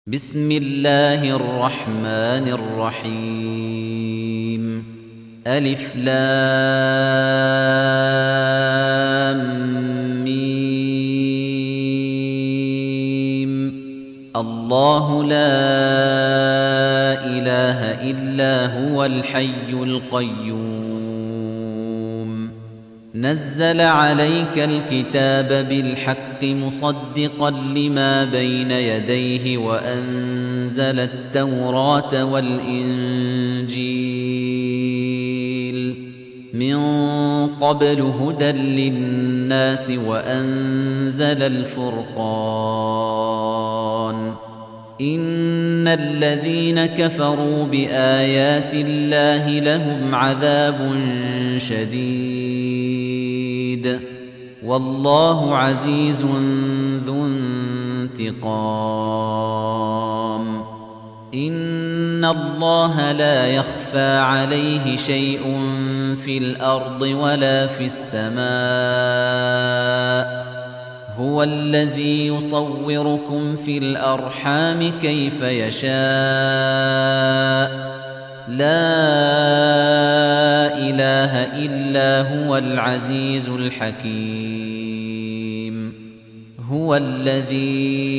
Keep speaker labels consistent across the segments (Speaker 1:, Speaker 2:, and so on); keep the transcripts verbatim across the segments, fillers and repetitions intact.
Speaker 1: بسم الله الرحمن الرحيم ألف لام ميم الله لا إله إلا هو الحي القيوم نزل عليك الكتاب بالحق مصدقا لما بين يديه وأنزل التوراة والإنجيل من قبل هدى للناس وأنزل الفرقان إن الذين كفروا بآيات الله لهم عذاب شديد والله عزيز ذو انتقام إن الله لا يخفى عليه شيء في الأرض ولا في السماء هو الذي يصوركم في الأرحام كيف يشاء لا إله إلا هو العزيز الحكيم هو الذي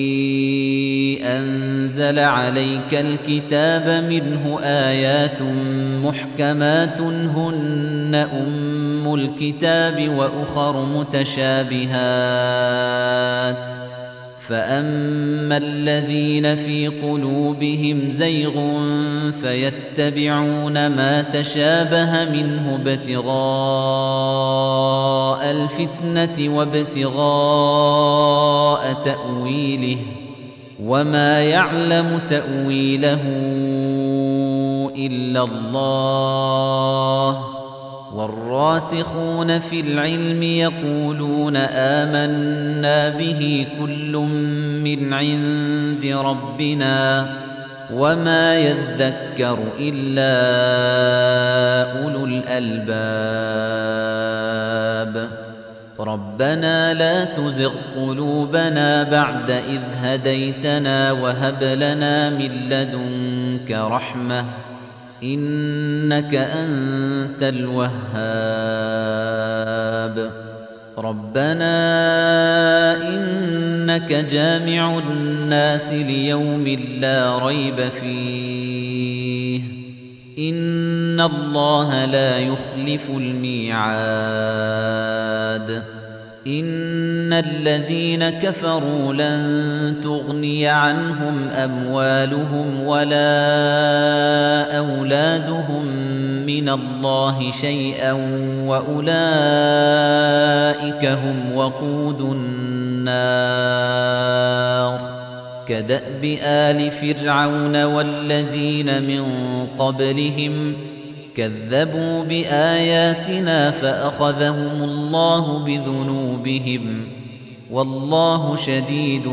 Speaker 1: أنزل عليك الكتاب منه آيات محكمات هن أم الكتاب وأخر متشابهات فأما الذين في قلوبهم زيغ فيتبعون ما تشابه منه ابتغاء الفتنة وابتغاء تأويله وما يعلم تأويله إلا الله والراسخون في العلم يقولون آمنا به كل من عند ربنا وما يذكر إلا أولو الألباب ربنا لا تزغ قلوبنا بعد إذ هديتنا وهب لنا من لدنك رحمة إنك أنت الوهاب ربنا إنك جامع الناس ليوم لا ريب فيه إن الله لا يخلف الميعاد إن الذين كفروا لن تغني عنهم أموالهم ولا أولادهم من الله شيئا وأولئك هم وقود النار كدأب آل فرعون والذين من قبلهم كذبوا بآياتنا فأخذهم الله بذنوبهم والله شديد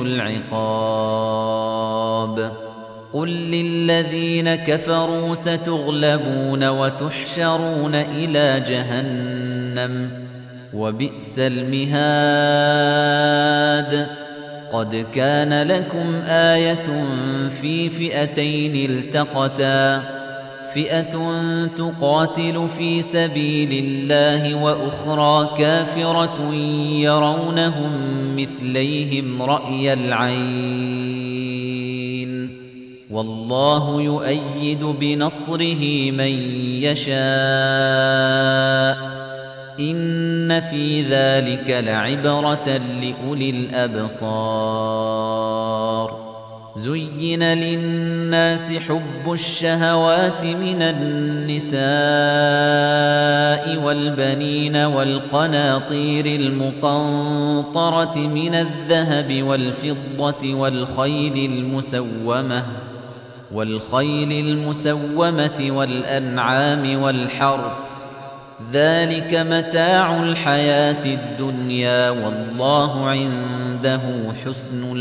Speaker 1: العقاب قل للذين كفروا ستغلبون وتحشرون إلى جهنم وبئس المهاد قد كان لكم آية في فئتين التقتا فئة تقاتل في سبيل الله وأخرى كافرة يرونهم مثليهم رأي العين والله يؤيد بنصره من يشاء إن في ذلك لعبرة لأولي الأبصار زين للناس حب الشهوات من النساء والبنين والقناطير المقنطرة من الذهب والفضة والخيل المسومة والخيل المسومة والأنعام والحرث ذلك متاع الحياة الدنيا والله عنده حسن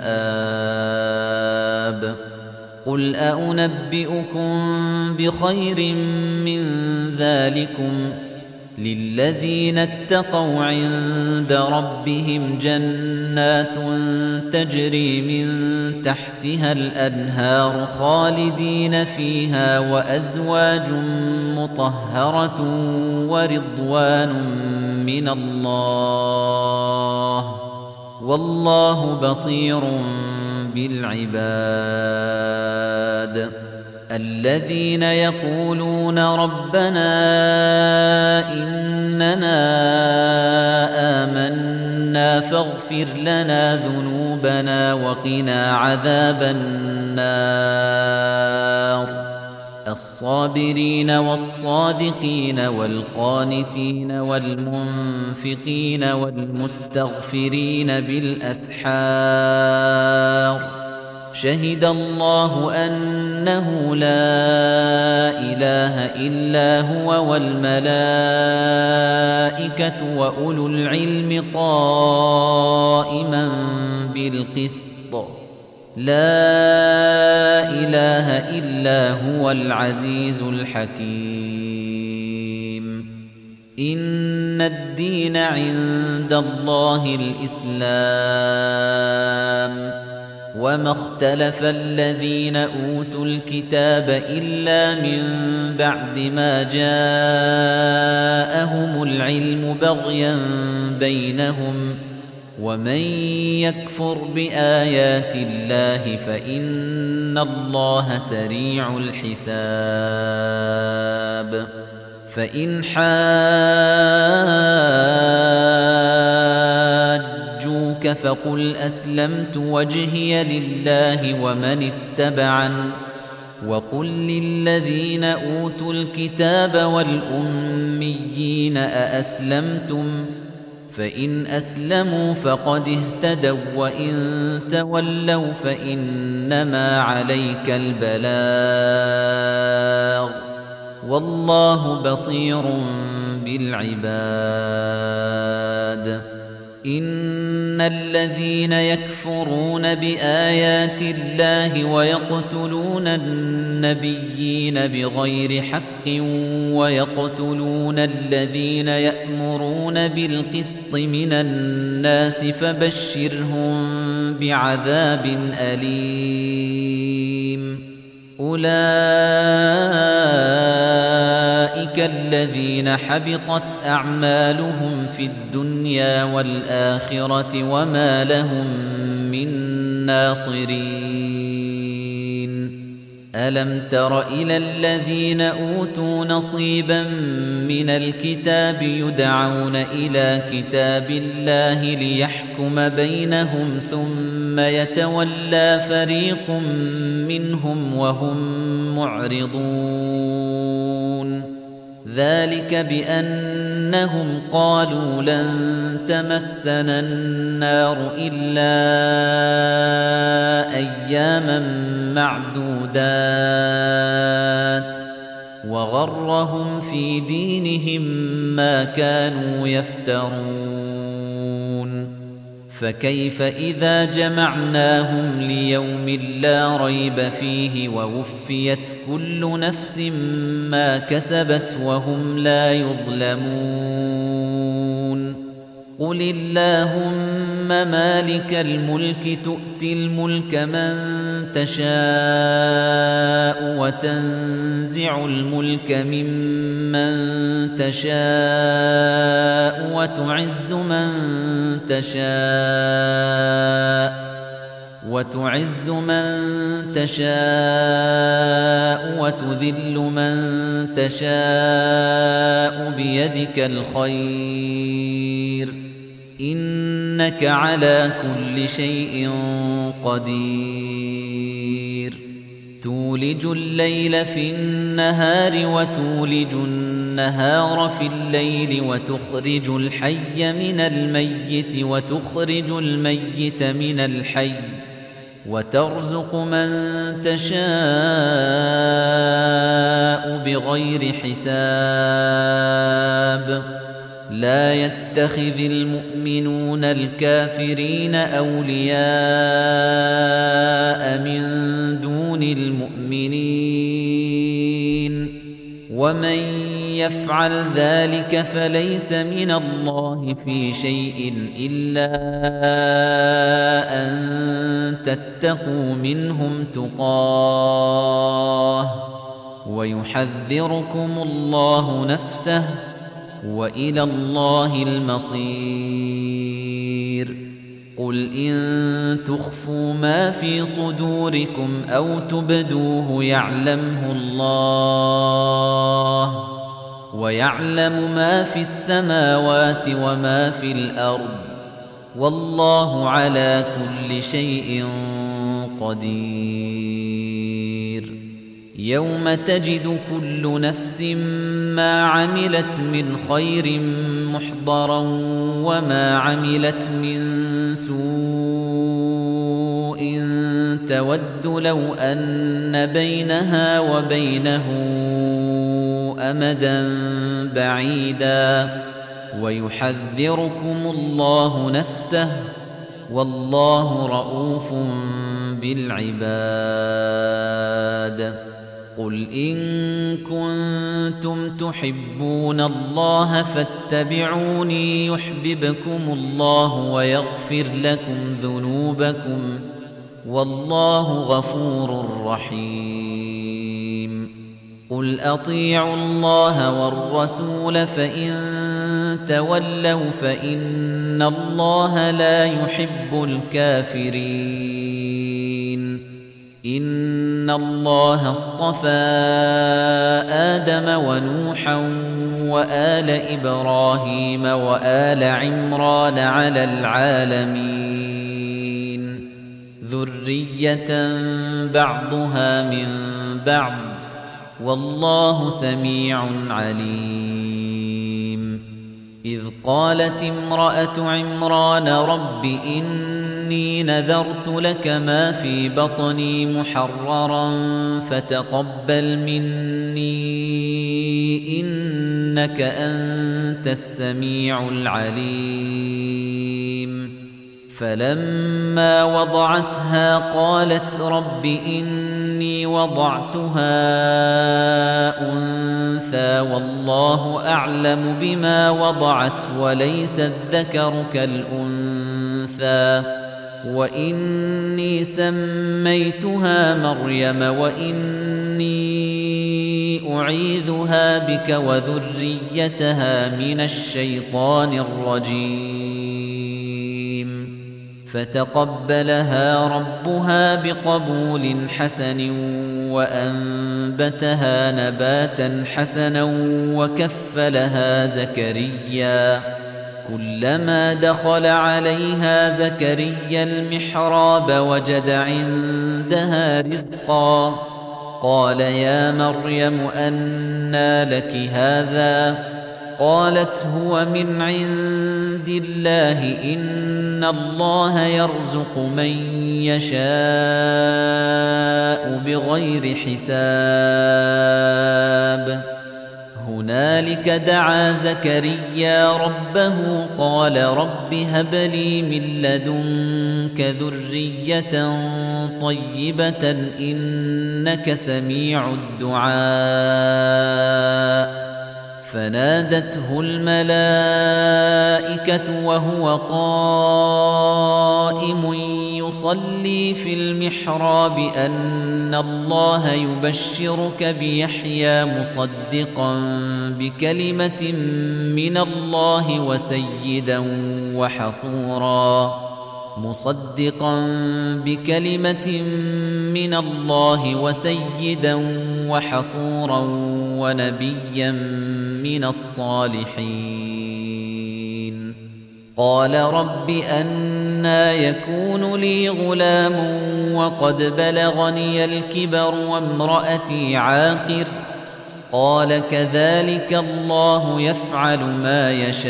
Speaker 1: المآب قل أنبئكم بخير من ذلكم للذين اتقوا عند ربهم جنات تجري من تحتها الأنهار خالدين فيها وأزواج مطهرة ورضوان من الله والله بصير بالعباد الذين يقولون ربنا إننا آمنا فاغفر لنا ذنوبنا وقنا عذاب النار الصابرين والصادقين والقانتين والمنفقين والمستغفرين بالأسحار شهد الله أنه لا إله إلا هو والملائكة وأولو العلم قائما بالقسط لا إله إلا هو العزيز الحكيم إن الدين عند الله الإسلام وما اختلف الذين أوتوا الكتاب إلا من بعد ما جاءهم العلم بغيا بينهم ومن يكفر بآيات الله فإن الله سريع الحساب فإن حاجوك فقل أسلمت وجهي لله ومن اتبعن وقل للذين أوتوا الكتاب والأميين أأسلمتم فإن أسلموا فقد اهتدوا وإن تولوا فإنما عليك البلاغ والله بصير بالعباد إن الذين يكفرون بآيات الله ويقتلون النبيين بغير حق ويقتلون الذين يأمرون بالقسط من الناس فبشرهم بعذاب أليم أولئك الذين حبطت أعمالهم في الدنيا والآخرة وما لهم من ناصرين ألم تر إلى الذين أوتوا نصيبا من الكتاب يدعون إلى كتاب الله ليحكم بينهم ثم يتولى فريق منهم وهم معرضون ذلك بأنهم قالوا لن تمسنا النار إلا أياما معدودات وغرهم في دينهم ما كانوا يفترون فكيف إذا جمعناهم ليوم لا ريب فيه ووفيت كل نفس ما كسبت وهم لا يظلمون قل اللهم مالك الملك تؤتي الملك من تشاء وتنزع الملك ممن تشاء وتعز من تشاء وتعز من تشاء وتذل من تشاء بيدك الخير إنك على كل شيء قدير تولج الليل في النهار وتولج النهار في الليل وتخرج الحي من الميت وتخرج الميت من الحي وترزق من تشاء بغير حساب لا يتخذ المؤمنون الكافرين أولياء من دون المؤمنين ومن يفعل ذلك فليس من الله في شيء إلا أن تتقوا منهم تقاه ويحذركم الله نفسه وإلى الله المصير قل إن تخفوا ما في صدوركم أو تبدوه يعلمه الله ويعلم ما في السماوات وما في الأرض والله على كل شيء قدير يوم تجد كل نفس ما عملت من خير محضرا وما عملت من سوء تود لو أن بينها وبينه أمدا بعيدا ويحذركم الله نفسه والله رؤوف بالعباد قل إن كنتم تحبون الله فاتبعوني يحببكم الله ويغفر لكم ذنوبكم والله غفور رحيم قل أطيعوا الله والرسول فإن تولوا فإن الله لا يحب الكافرين إن الله اصطفى آدم ونوحا وآل إبراهيم وآل عمران على العالمين ذرية بعضها من بعض والله سميع عليم إذ قالت امرأة عمران رب إني نذرت لك ما في بطني محررا فتقبل مني إنك أنت السميع العليم فلما وضعتها قالت رب إني وضعتها أنثى والله أعلم بما وضعت وليس الذكر كالأنثى وإني سميتها مريم وإني أعيذها بك وذريتها من الشيطان الرجيم فتقبلها ربها بقبول حسن وأنبتها نباتا حسنا وكفلها زكريا كلما دخل عليها زكريا المحراب وجد عندها رزقا قال يا مريم أنى لك هذا قالت هو من عند الله إن الله يرزق من يشاء بغير حساب هنالك دعا زكريا ربه قال رب هب لي من لدنك ذرية طيبة إنك سميع الدعاء فنادته الملائكة وهو قائم يصلي في المحراب أن الله يبشرك بيحيى مصدقا بكلمة من الله وسيدا وحصورا مصدقا بكلمة من الله وسيدا وحصورا ونبيا من الصالحين قال رب أنى يكون لي غلام وقد بلغني الكبر وامرأتي عاقر قال كذلك الله يفعل ما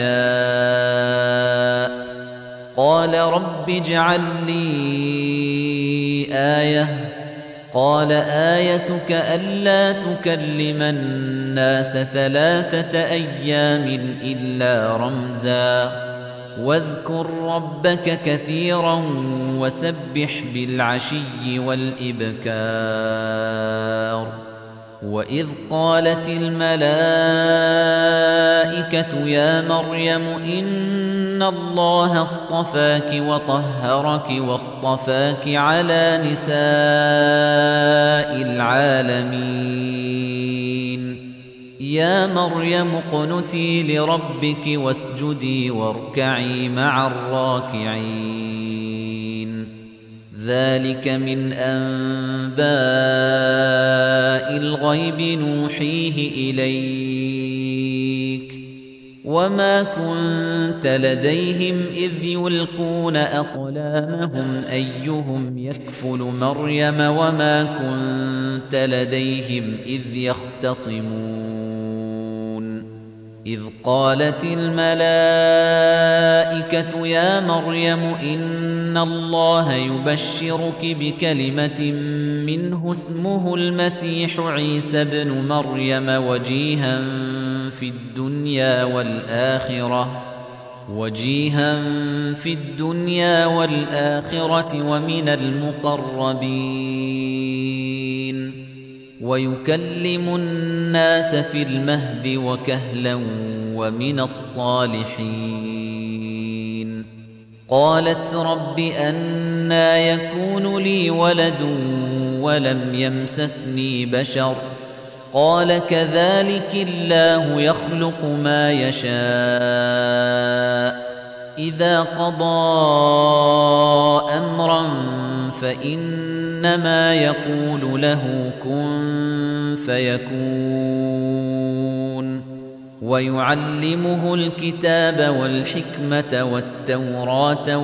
Speaker 1: يشاء قال رب اجعل لي آية قال آيتك ألا تكلم الناس ثلاثة أيام إلا رمزا واذكر ربك كثيرا وسبح بالعشي والإبكار وَإِذْ قَالَتِ الْمَلَائِكَةُ يَا مَرْيَمُ إِنَّ اللَّهَ اصْطَفَاكِ وَطَهَّرَكِ وَاصْطَفَاكِ عَلَى نِسَاءِ الْعَالَمِينَ يَا مَرْيَمُ اقْنُتِي لِرَبِّكِ وَاسْجُدِي وَارْكَعِي مَعَ الرَّاكِعِينَ ذَلِكَ مِنْ أَنْبَاءِ الْغَيْبِ نُوحِيهِ إِلَيْكَ وَمَا كُنْتَ لَدَيْهِمْ إِذْ يُلْقُونَ أَقْلَامَهُمْ أَيُّهُمْ يَكْفُلُ مَرْيَمَ وَمَا كُنْتَ لَدَيْهِمْ إِذْ يَخْتَصِمُونَ إِذْ قَالَتِ الْمَلَائِكَةُ يَا مَرْيَمُ إِنَّ اللَّهَ يُبَشِّرُكِ بِكَلِمَةٍ مِّنْهُ اسْمُهُ الْمَسِيحُ عِيسَى ابْنُ مَرْيَمَ وَجِيهًا فِي الدُّنْيَا وَالْآخِرَةِ وَجِيهًا فِي الدُّنْيَا وَالْآخِرَةِ وَمِنَ الْمُقَرَّبِينَ وَيُكَلِّمُ النَّاسَ فِي الْمَهْدِ وَكَهْلًا وَمِنَ الصَّالِحِينَ قَالَتْ رَبِّ أَنَّىٰ يَكُونُ لِي وَلَدٌ وَلَمْ يَمْسَسْنِي بَشَرٌ قَالَ كَذَٰلِكِ اللَّهُ يَخْلُقُ مَا يَشَاءُ إِذَا قَضَىٰ أَمْرًا فَإِنَّمَا يَقُولُ لَهُ كُن فَيَكُونُ وَيُعَلِّمُهُ الْكِتَابَ وَالْحِكْمَةَ وَالتَّوْرَاةَ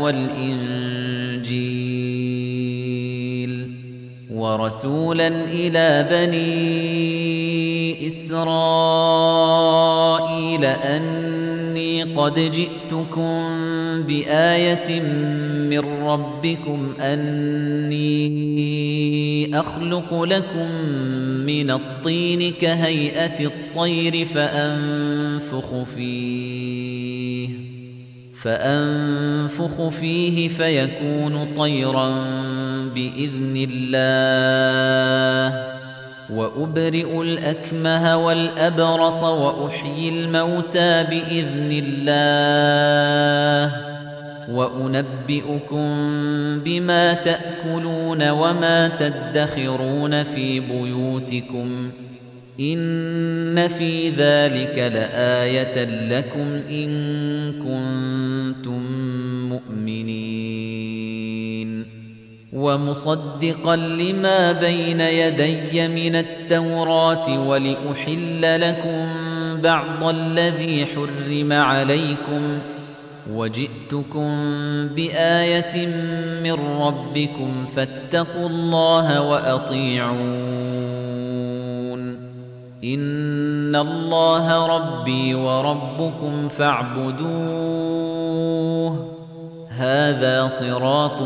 Speaker 1: وَالْإِنجِيلَ وَرَسُولًا إِلَىٰ بَنِي إِسْرَائِيلَ أَنِّي قَدْ جِئْتُكُم بِآيَةٍ مِّن رَّبِّكُمْ أَنِّي أَخْلُقُ لَكُم مِّنَ الطِّينِ كَهَيْئَةِ الطَّيْرِ فَأَنفُخُ فِيهِ فَأَنفُخُ فِيهِ فَيَكُونُ طَيْرًا بِإِذْنِ اللَّهِ وَأُبْرِئُ الْأَكْمَهَ وَالْأَبْرَصَ وَأُحْيِي الْمَوْتَىٰ بِإِذْنِ اللَّهِ وَأُنَبِّئُكُم بِمَا تَأْكُلُونَ وَمَا تَدَّخِرُونَ فِي بُيُوتِكُمْ إِنَّ فِي ذَلِكَ لَآيَةً لَّكُمْ إِن كُنتُم مُّؤْمِنِينَ وَمُصَدِّقًا لِّمَا بَيْنَ يَدَيَّ مِنَ التَّوْرَاةِ وَلِأُحِلَّ لَكُم بَعْضَ الَّذِي حُرِّمَ عَلَيْكُمْ وَجِئْتُكُم بِآيَةٍ مِّن رَّبِّكُمْ فَاتَّقُوا اللَّهَ وَأَطِيعُونِ إِنَّ اللَّهَ رَبِّي وَرَبُّكُمْ فَاعْبُدُوهُ هَٰذَا صِرَاطٌ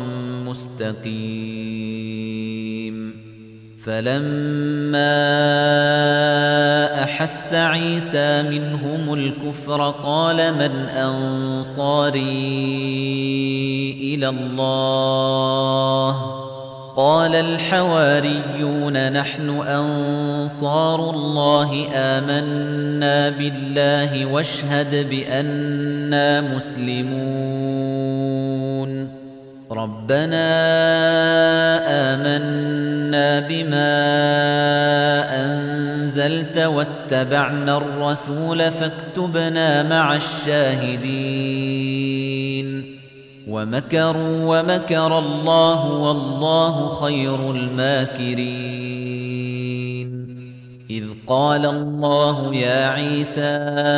Speaker 1: مُّسْتَقِيمٌ فَلَمَّا أَحَسَّ عِيسَىٰ مِنْهُمُ الْكُفْرَ قَالَ مَنْ أَنصَارِي إِلَى اللَّهِ قَالَ الْحَوَارِيُّونَ نَحْنُ أَنصَارُ اللَّهِ آمَنَّا بِاللَّهِ واشهد بِأَنَّا مُسْلِمُونَ رَبَّنَا آمَنَّا بِمَا أَنزَلْتَ وَاتَّبَعْنَا الرَّسُولَ فَاكْتُبْنَا مَعَ الشَّاهِدِينَ وَمَكَرُوا وَمَكَرَ اللَّهُ وَاللَّهُ خَيْرُ الْمَاكِرِينَ إِذْ قَالَ اللَّهُ يَا عِيسَىٰ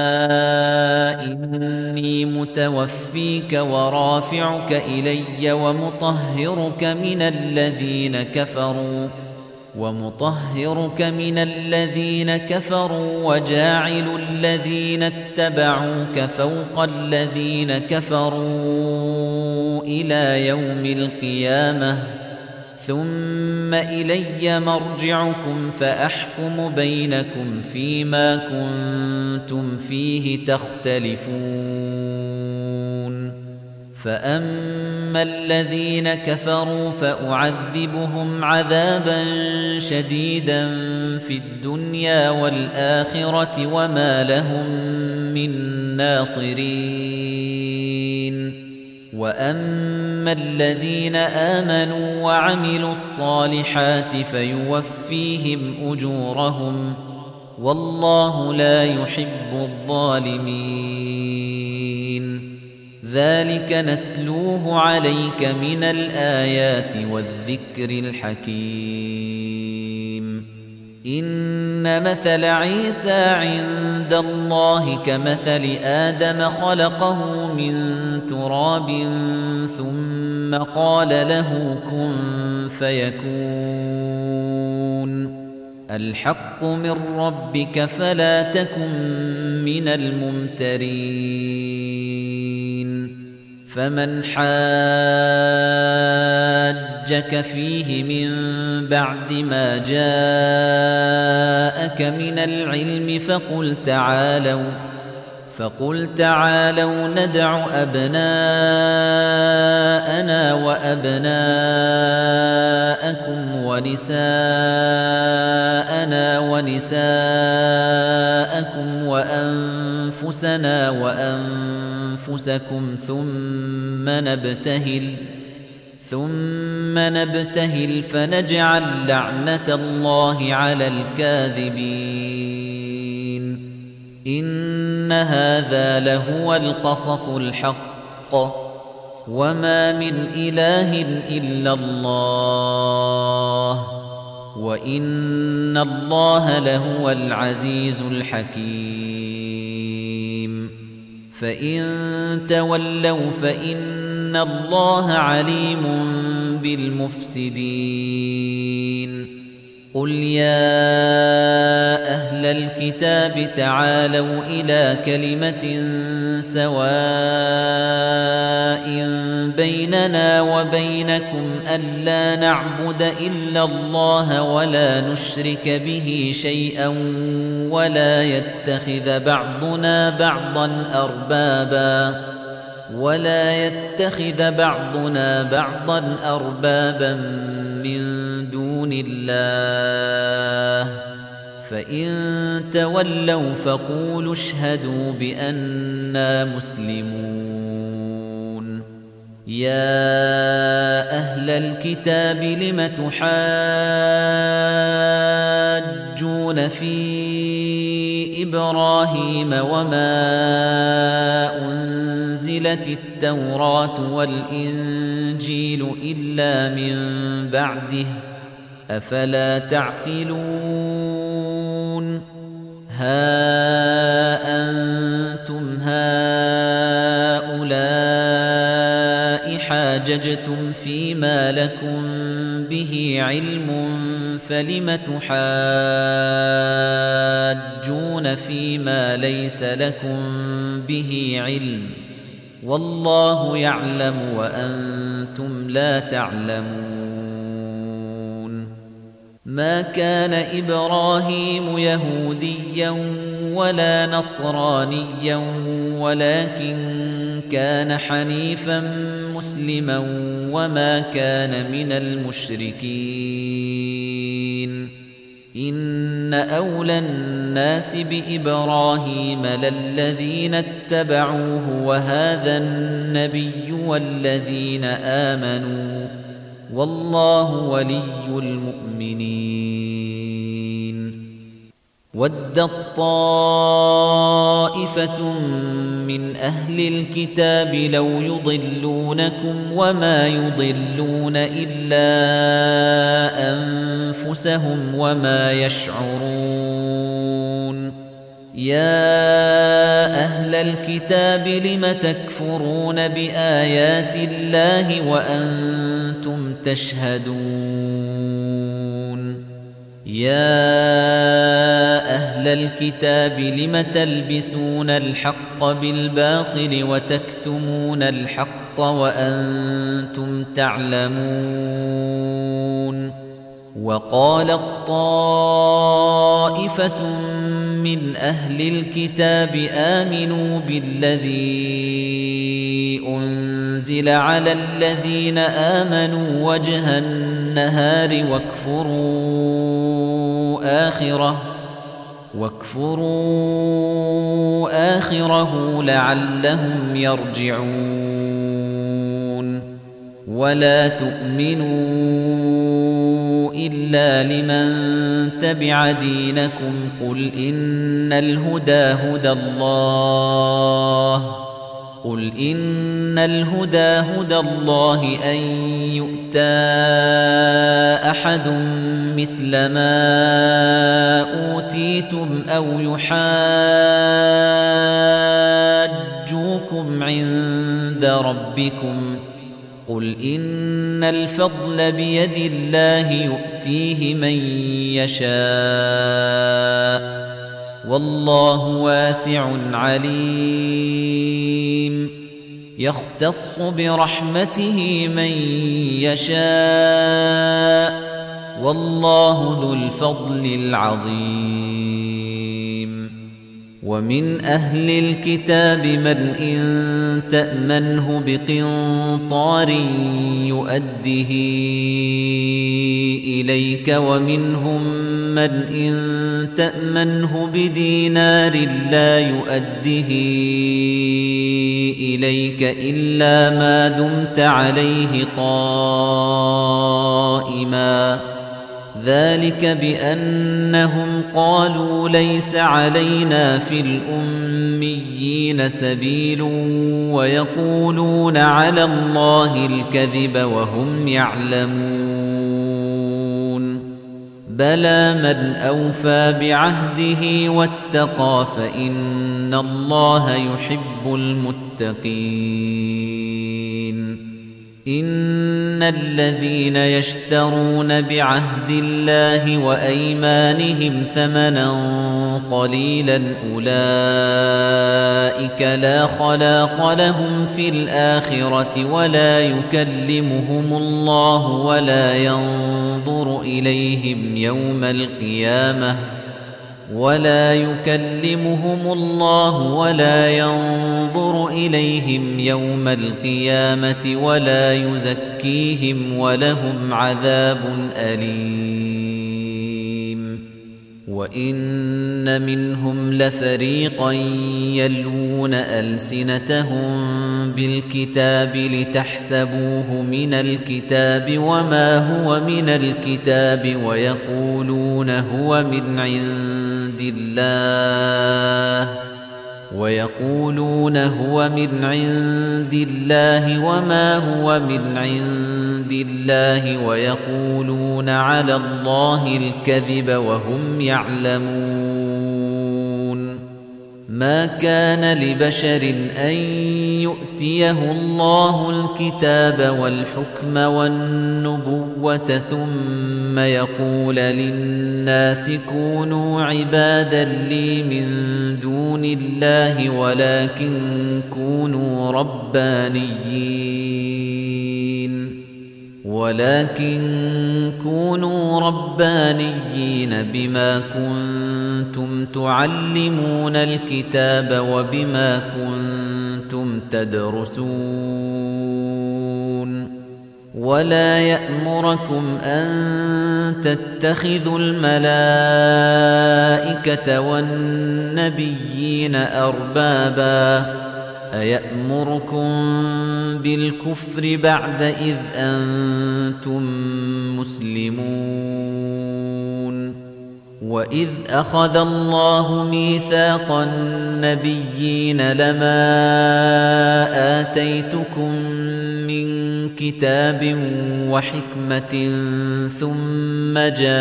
Speaker 1: إِنِّي مُتَوَفِّيكَ وَرَافِعُكَ إِلَيَّ وَمُطَهِّرُكَ مِنَ الَّذِينَ كَفَرُوا وَمُطَهِّرُكَ مِنَ الَّذِينَ كَفَرُوا وَجَاعِلُ الَّذِينَ اتَّبَعُوكَ فَوْقَ الَّذِينَ كَفَرُوا إِلَى يَوْمِ الْقِيَامَةِ ثُمَّ إِلَيَّ مَرْجِعُكُمْ فَأَحْكُمُ بَيْنَكُمْ فِيمَا كُنتُمْ فِيهِ تَخْتَلِفُونَ فأما الذين كفروا فأعذبهم عذابا شديدا في الدنيا والآخرة وما لهم من ناصرين وأما الذين آمنوا وعملوا الصالحات فيوفيهم أجورهم والله لا يحب الظالمين ذلك نتلوه عليك من الآيات والذكر الحكيم إن مثل عيسى عند الله كمثل آدم خلقه من تراب ثم قال له كن فيكون الحق من ربك فلا تكن من الممترين فمن حاجك فيه من بعد ما جاءك من العلم فقل تعالوا فقل تعالوا ندع أبناءنا وأبناءكم ونساءنا ونساءكم وأنفسنا وأنفسكم ثم نبتهل ثم نبتهل فنجعل لعنة الله على الكاذبين إن هذا لهو القصص الحق وما من إله إلا الله وإن الله لهو العزيز الحكيم فإن تولوا فإن الله عليم بالمفسدين قل يا أهل الكتاب تعالوا إلى كلمة سواء بيننا وبينكم ألا نعبد إلا الله ولا نشرك به شيئا ولا يتخذ بعضنا بعضا أربابا ولا يتخذ بعضنا بعضا أربابا من دون الله فإن تولوا فقولوا اشهدوا بأننا مسلمون يا أهل الكتاب لم تحاجون في إبراهيم وما أنزلت التوراة والإنجيل إلا من بعده أفلا تعقلون ها أنتم هؤلاء حاججتم فيما لكم به علم فلم تحاجون فيما ليس لكم به علم والله يعلم وأنتم لا تعلمون ما كان إبراهيم يهوديا ولا نصرانيا ولكن كان حنيفا مسلما وما كان من المشركين إن أولى الناس بإبراهيم للذين اتبعوه وهذا النبي والذين آمنوا والله ولي المؤمنين ودت طائفة من أهل الكتاب لو يضلونكم وما يضلون إلا أنفسهم وما يشعرون يا أهل الكتاب لم تكفرون بآيات الله وأنتم تشهدون يا أهل الكتاب لم تلبسون الحق بالباطل وتكتمون الحق وأنتم تعلمون وقالت طائفة طائفة من أهل الكتاب آمنوا بالذي أنزل على الذين آمنوا وجه النهار واكفروا آخره واكفروا آخره لعلهم يرجعون ولا تؤمنوا إلا لمن تبع دينكم قل إن الهدى هدى الله قل إن الهدى هدى الله أن يؤتى أحد مثل ما أوتيتم أو يحاجوكم عند ربكم قل إن الفضل بيد الله يؤتيه من يشاء والله واسع عليم يختص برحمته من يشاء والله ذو الفضل العظيم ومن أهل الكتاب من إن تأمنه بقنطار يؤده إليك ومنهم من إن تأمنه بدينار لا يؤده إليك إلا ما دمت عليه قائما ذلك بأنهم قالوا ليس علينا في الأميين سبيل ويقولون على الله الكذب وهم يعلمون بلى من أوفى بعهده واتقى فإن الله يحب المتقين إن الذين يشترون بعهد الله وأيمانهم ثمنا قليلا أولئك لا خلاق لهم في الآخرة ولا يكلمهم الله ولا ينظر إليهم يوم القيامة ولا يكلمهم الله ولا ينظر إليهم يوم القيامة ولا يزكيهم ولهم عذاب أليم وإن منهم لفريقا يلوون ألسنتهم بالكتاب لتحسبوه من الكتاب وما هو من الكتاب ويقولون هو من عند الله ويقولون هو من عند الله وما هو من عند الله ويقولون على الله الكذب وهم يعلمون ما كان لبشر أن يؤتيه الله الكتاب والحكم والنبوة ثم يقول للناس كونوا عبادا لي من دون الله ولكن كونوا ربانيين ولكن كونوا ربانيين بما كنتم تعلمون الكتاب وبما كنتم تدرسون ولا يأمركم أن تتخذوا الملائكة والنبيين أربابا أيأمركم بالكفر بعد إذ أنتم مسلمون وإذ أخذ الله ميثاق النبيين لما آتيتكم من كتاب وحكمة ثم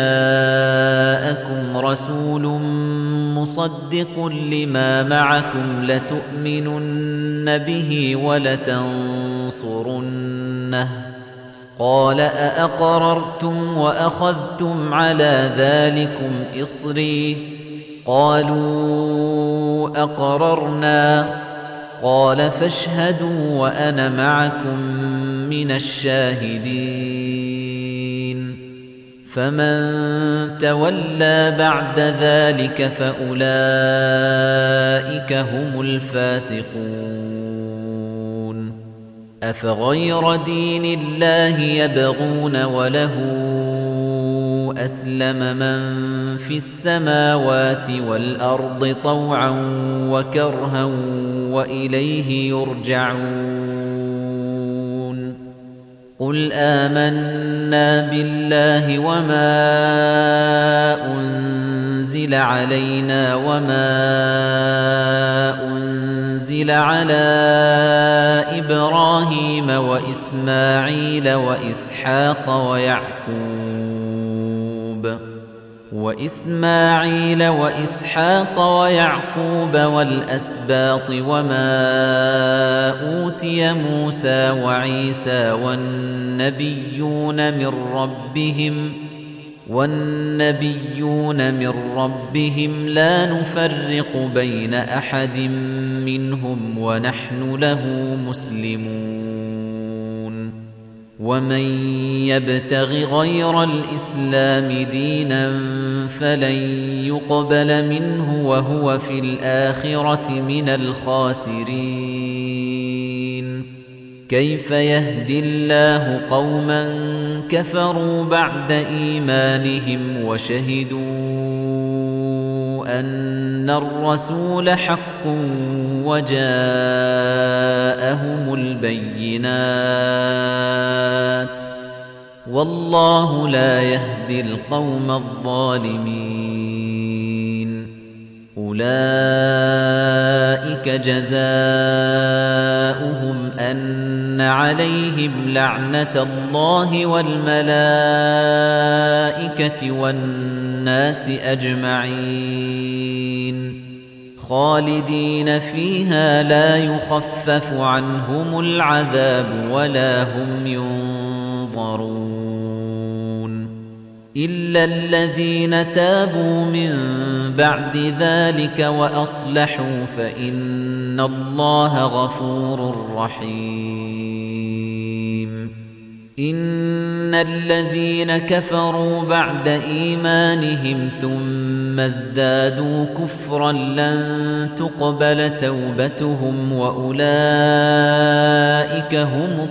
Speaker 1: جاءكم رسول مصدق لما معكم لتؤمنن به ولتنصرنه قال أأقررتم وأخذتم على ذلكم إصري قالوا أقررنا قال فاشهدوا وأنا معكم من الشاهدين فمن تولى بعد ذلك فأولئك هم الفاسقون أفغير دين الله يبغون وله أسلم من في السماوات والأرض طوعا وكرها وإليه يرجعون قل آمنا بالله وما أنزل علينا وما أنزل على إبراهيم وإسماعيل وإسحاق ويعقوب وإسماعيل وإسحاق ويعقوب والأسباط وما أوتي موسى وعيسى والنبيون من ربهم والنبيون من ربهم لا نفرق بين أحد منهم ونحن له مسلمون ومن يبتغ غير الإسلام دينا فلن يقبل منه وهو في الآخرة من الخاسرين كيف يهدي الله قوما كفروا بعد إيمانهم وشهدوا أن الرسول حق وجاءهم البينات والله لا يهدي القوم الظالمين أولئك جزاؤهم أن عليهم لعنة الله والملائكة والناس أجمعين خالدين فيها لا يخفف عنهم العذاب ولا هم ينظرون إلا الذين تابوا من بعد ذلك وأصلحوا فإن الله غفور رحيم إن الذين كفروا بعد إيمانهم ثم ازدادوا كفرا لن تقبل توبتهم وأولئك هم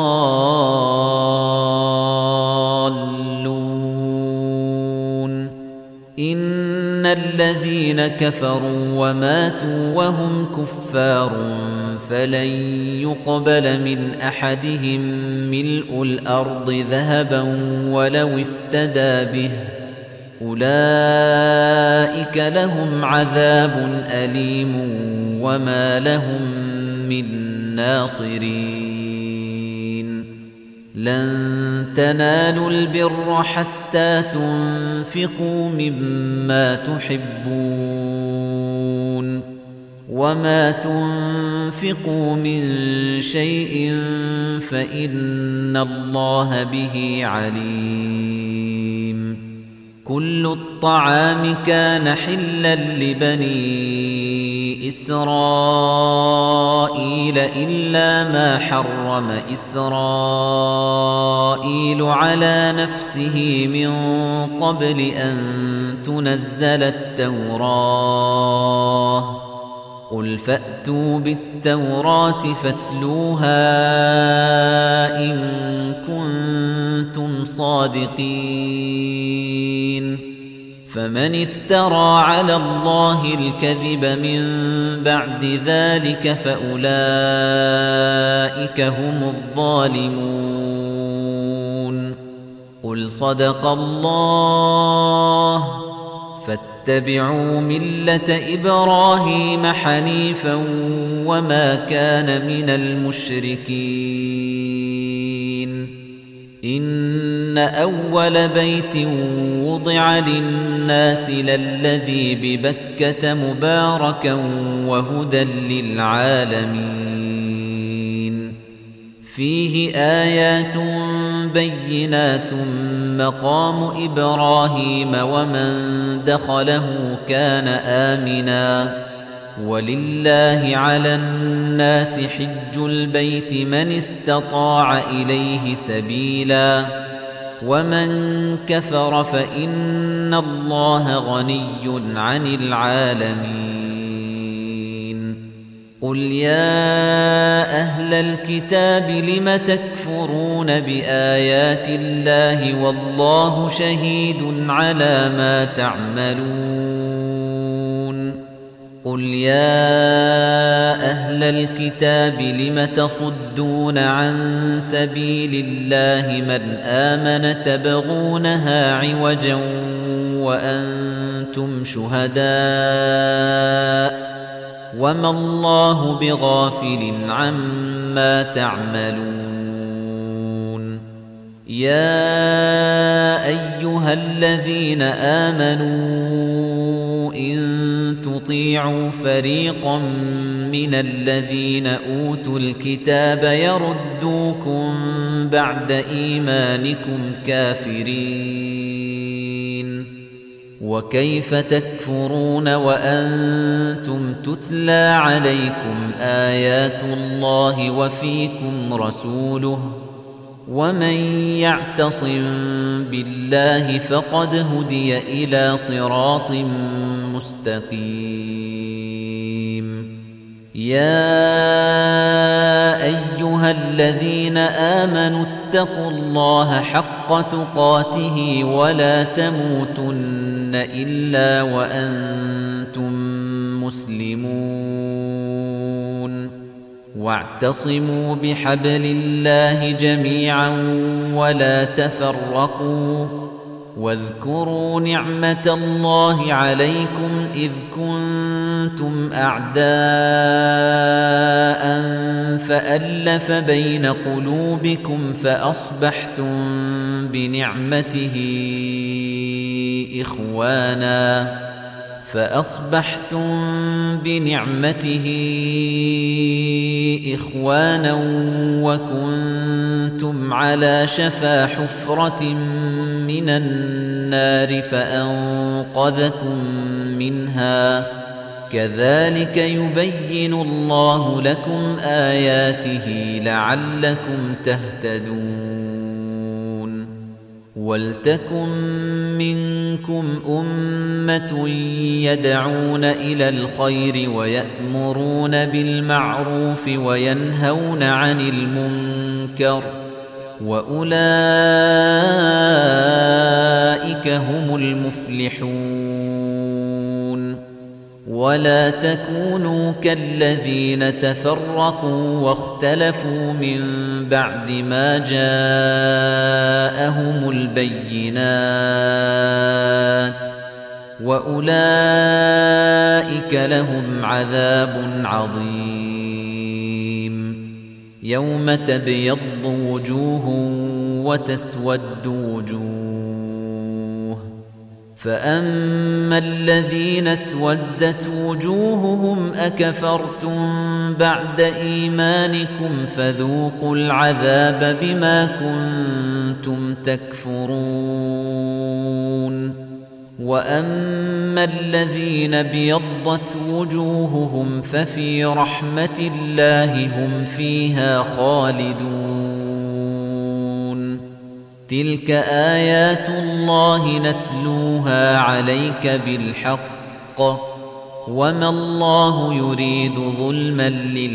Speaker 1: الضالون إن الذين كفروا وماتوا وهم كفار فلن يقبل من أحدهم ملء الأرض ذهبا ولو افتدى به أولئك لهم عذاب أليم وما لهم من ناصرين لن تنالوا البر حتى تنفقوا مما تحبون وما تنفقوا من شيء فإن الله به عليم كل الطعام كان حلا لبني إسرائيل إلا ما حرم إسرائيل على نفسه من قبل أن تنزل التوراة قل فأتوا بالتوراة فاتلوها إن كنتم صادقين فمن افترى على الله الكذب من بعد ذلك فأولئك هم الظالمون قل صدق الله فاتبعوا ملة إبراهيم حنيفا وما كان من المشركين إن أول بيت وضع للناس للذي ببكة مباركا وهدى للعالمين فيه آيات بينات مقام إبراهيم ومن دخله كان آمنا ولله على الناس حج البيت من استطاع إليه سبيلا ومن كفر فإن الله غني عن العالمين قل يا أهل الكتاب لم تكفرون بآيات الله والله شهيد على ما تعملون قل يا أهل الكتاب لم تصدون عن سبيل الله من آمن تبغونها عوجا وأنتم شهداء وما الله بغافل عما تعملون يا أيها الذين آمنوا إن تطيعوا فريقا من الذين أوتوا الكتاب يردوكم بعد إيمانكم كافرين وكيف تكفرون وأنتم تتلى عليكم آيات الله وفيكم رسوله ومن يعتصم بالله فقد هدي إلى صراط مستقيم يا أيها الذين آمنوا اتقوا الله حق تقاته ولا تموتن إلا وأنتم مسلمون واعتصموا بحبل الله جميعا ولا تفرقوا واذكروا نعمة الله عليكم إذ كنتم أعداء فألف بين قلوبكم فأصبحتم بنعمته إخوانا فأصبحتم بنعمته إخوانا وكنتم على شفا حفرة من النار فأنقذكم منها كذلك يبين الله لكم آياته لعلكم تهتدون ولتكن منكم أمة يدعون إلى الخير ويأمرون بالمعروف وينهون عن المنكر وأولئك هم المفلحون ولا تكونوا كالذين تفرقوا واختلفوا من بعد ما جاءهم البينات وأولئك لهم عذاب عظيم يوم تبيض وجوه وتسود وجوه فأما الذين اسودت وجوههم أكفرتم بعد إيمانكم فذوقوا العذاب بما كنتم تكفرون وأما الذين ابيضت وجوههم ففي رحمة الله هم فيها خالدون تلك آيات الله نتلوها عليك بالحق وما الله يريد ظلما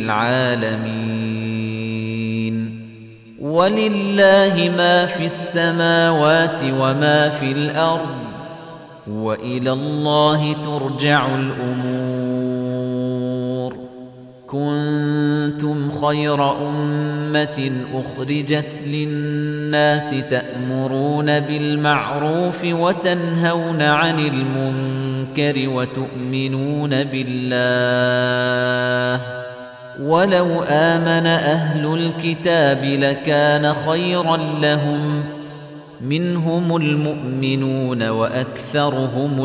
Speaker 1: للعالمين ولله ما في السماوات وما في الأرض وإلى الله ترجع الأمور كنتم خير أمة أخرجت للناس تأمرون بالمعروف وتنهون عن المنكر وتؤمنون بالله ولو آمن أهل الكتاب لكان خيرا لهم منهم المؤمنون وأكثرهم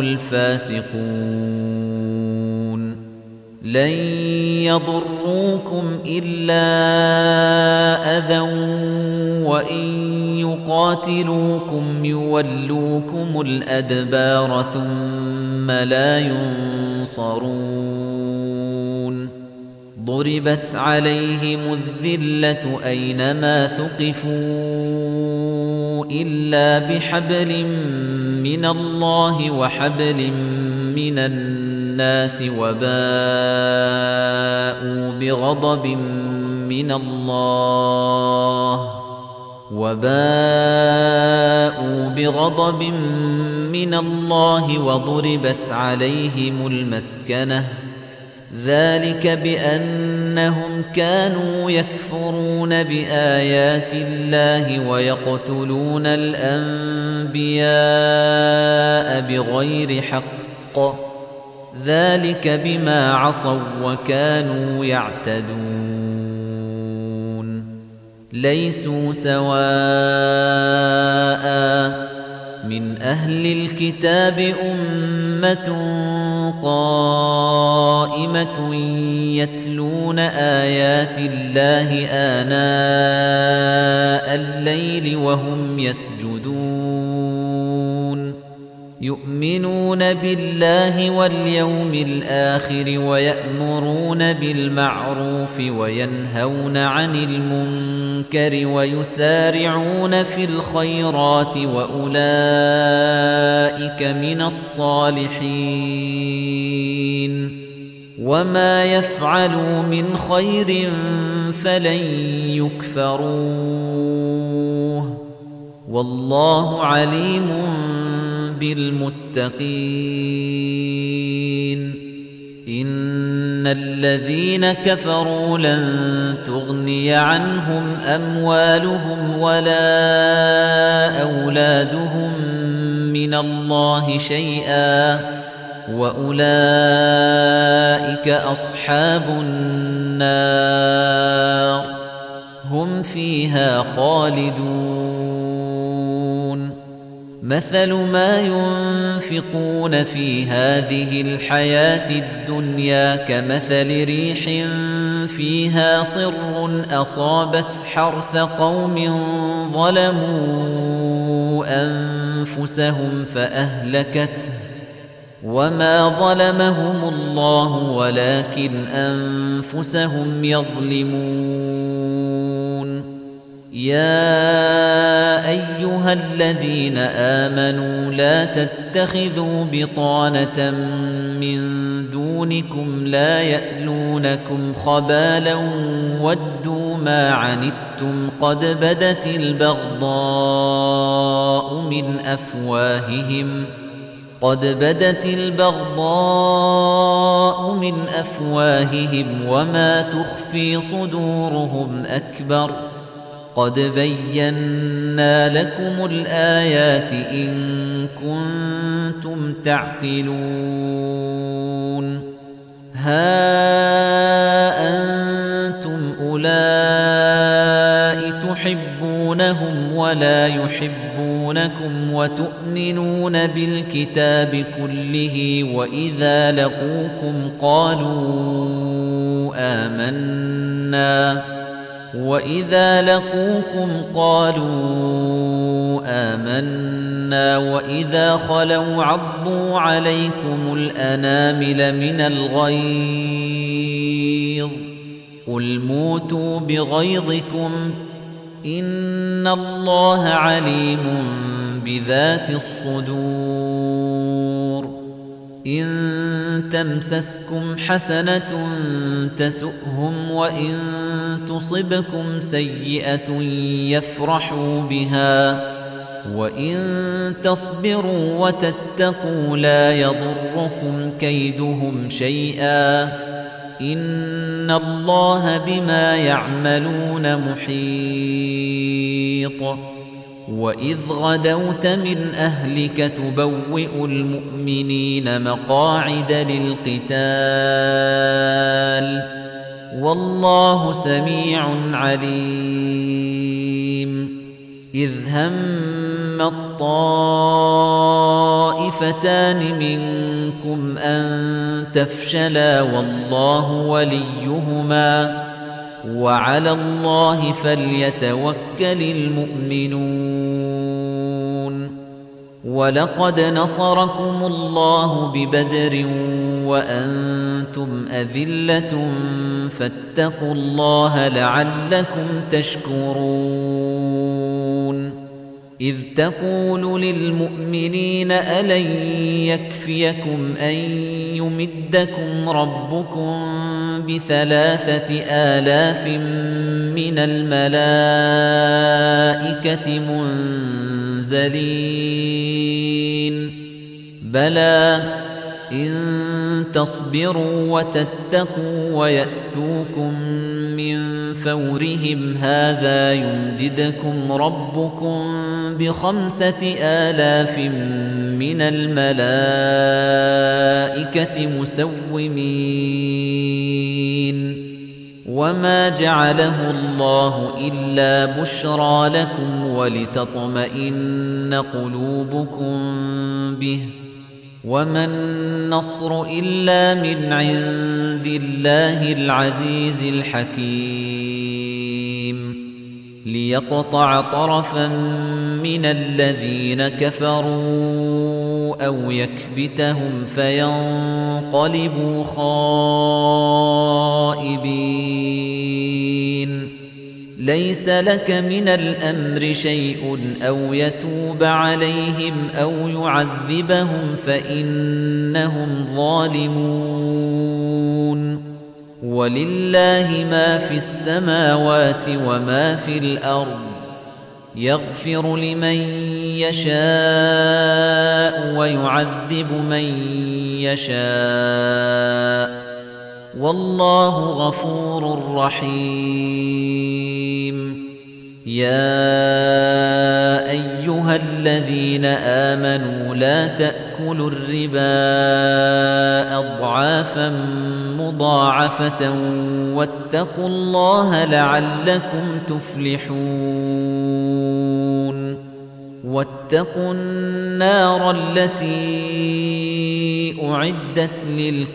Speaker 1: الفاسقون لن يضروكم إلا أذى وإن يقاتلوكم يولوكم الأدبار ثم لا ينصرون ضربت عليهم الذلة أينما ثقفوا إلا بحبل من الله وحبل من الناس وباءوا بغضب من الله وباءوا بغضب من الله وضربت عليهم المسكنة ذلك بأنهم كانوا يكفرون بآيات الله ويقتلون الأنبياء بغير حق ذلك بما عصوا وكانوا يعتدون ليسوا سواء من أهل الكتاب أمة قائمة يتلون آيات الله آناء الليل وهم يسجدون يؤمنون بالله واليوم الآخر ويأمرون بالمعروف وينهون عن المنكر ويسارعون في الخيرات وأولئك من الصالحين وما يفعلوا من خير فلن يكفروه والله عليم بالمتقين إن الذين كفروا لن تغني عنهم أموالهم ولا أولادهم من الله شيئا وأولئك أصحاب النار هم فيها خالدون مثل ما ينفقون في هذه الحياة الدنيا كمثل ريح فيها صر أصابت حرث قوم ظلموا أنفسهم فأهلكته وما ظلمهم الله ولكن أنفسهم يظلمون يا أيها الذين آمنوا لا تتخذوا بطانة من دونكم لا يألونكم خبالا ودوا ما عنتم قد بدت البغضاء من أفواههم قد بدت البغضاء من أفواههم وما تخفي صدورهم أكبر قد بينا لكم الآيات إن كنتم تعقلون ها أنتم أولئك تحبونهم ولا يحبونكم وتؤمنون بالكتاب كله وإذا لقوكم قالوا آمنا وَإِذَا لَقُوكُمْ قَالُوا آمَنَّا وَإِذَا خَلَوْا عَضُّوا عَلَيْكُمُ الْأَنَامِلَ مِنَ الْغَيْظِ قُلْ مُوتُوا بِغَيْظِكُمْ إِنَّ اللَّهَ عَلِيمٌ بِذَاتِ الصُّدُورِ إن تمسسكم حسنة تسؤهم وإن تصبكم سيئة يفرحوا بها وإن تصبروا وتتقوا لا يضركم كيدهم شيئا إن الله بما يعملون محيط وَإِذْ غَدَوْتَ مِنْ أَهْلِكَ تُبَوِّئُ الْمُؤْمِنِينَ مَقَاعِدَ لِلْقِتَالِ وَاللَّهُ سَمِيعٌ عَلِيمٌ إِذْ هَمَّ الطَّائِفَتَانِ مِنكُمْ أَن تَفْشَلَا وَاللَّهُ وَلِيُّهُمَا وَعَلَى اللَّهِ فَلْيَتَوَكَّلِ الْمُؤْمِنُونَ وَلَقَدْ نَصَرَكُمُ اللَّهُ بِبَدْرٍ وَأَنْتُمْ أَذِلَّةٌ فَاتَّقُوا اللَّهَ لَعَلَّكُمْ تَشْكُرُونَ إذ تقول للمؤمنين ألن يكفيكم أن يمدكم ربكم بثلاثة آلاف من الملائكة منزلين بلى إن تصبروا وتتقوا ويأتوكم من فورهم هذا يمددكم ربكم بخمسة آلاف من الملائكة مسومين وما جعله الله إلا بشرى لكم ولتطمئن قلوبكم به وما النصر إلا من عند الله العزيز الحكيم ليقطع طرفا من الذين كفروا أو يكبتهم فينقلبوا خائبين ليس لك من الأمر شيء أو يتوب عليهم أو يعذبهم فإنهم ظالمون ولله ما في السماوات وما في الأرض يغفر لمن يشاء ويعذب من يشاء والله غفور رحيم يا أيها الذين آمنوا لا تأكلوا الربا أضعافا مضاعفة واتقوا الله لعلكم تفلحون واتقوا النار التي أعدت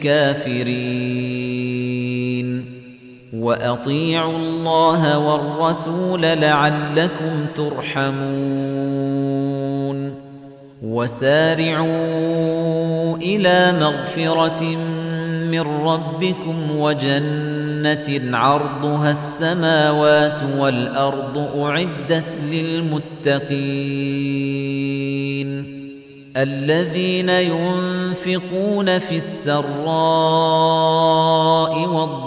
Speaker 1: للكافرين وأطيعوا الله والرسول لعلكم ترحمون وسارعوا إلى مغفرة من ربكم وجنة عرضها السماوات والأرض أعدت للمتقين الذين ينفقون في السراء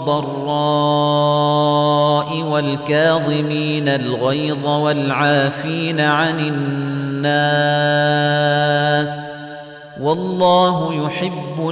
Speaker 1: والضراء والكاظمين الغيظ والعافين عن الناس والله يحب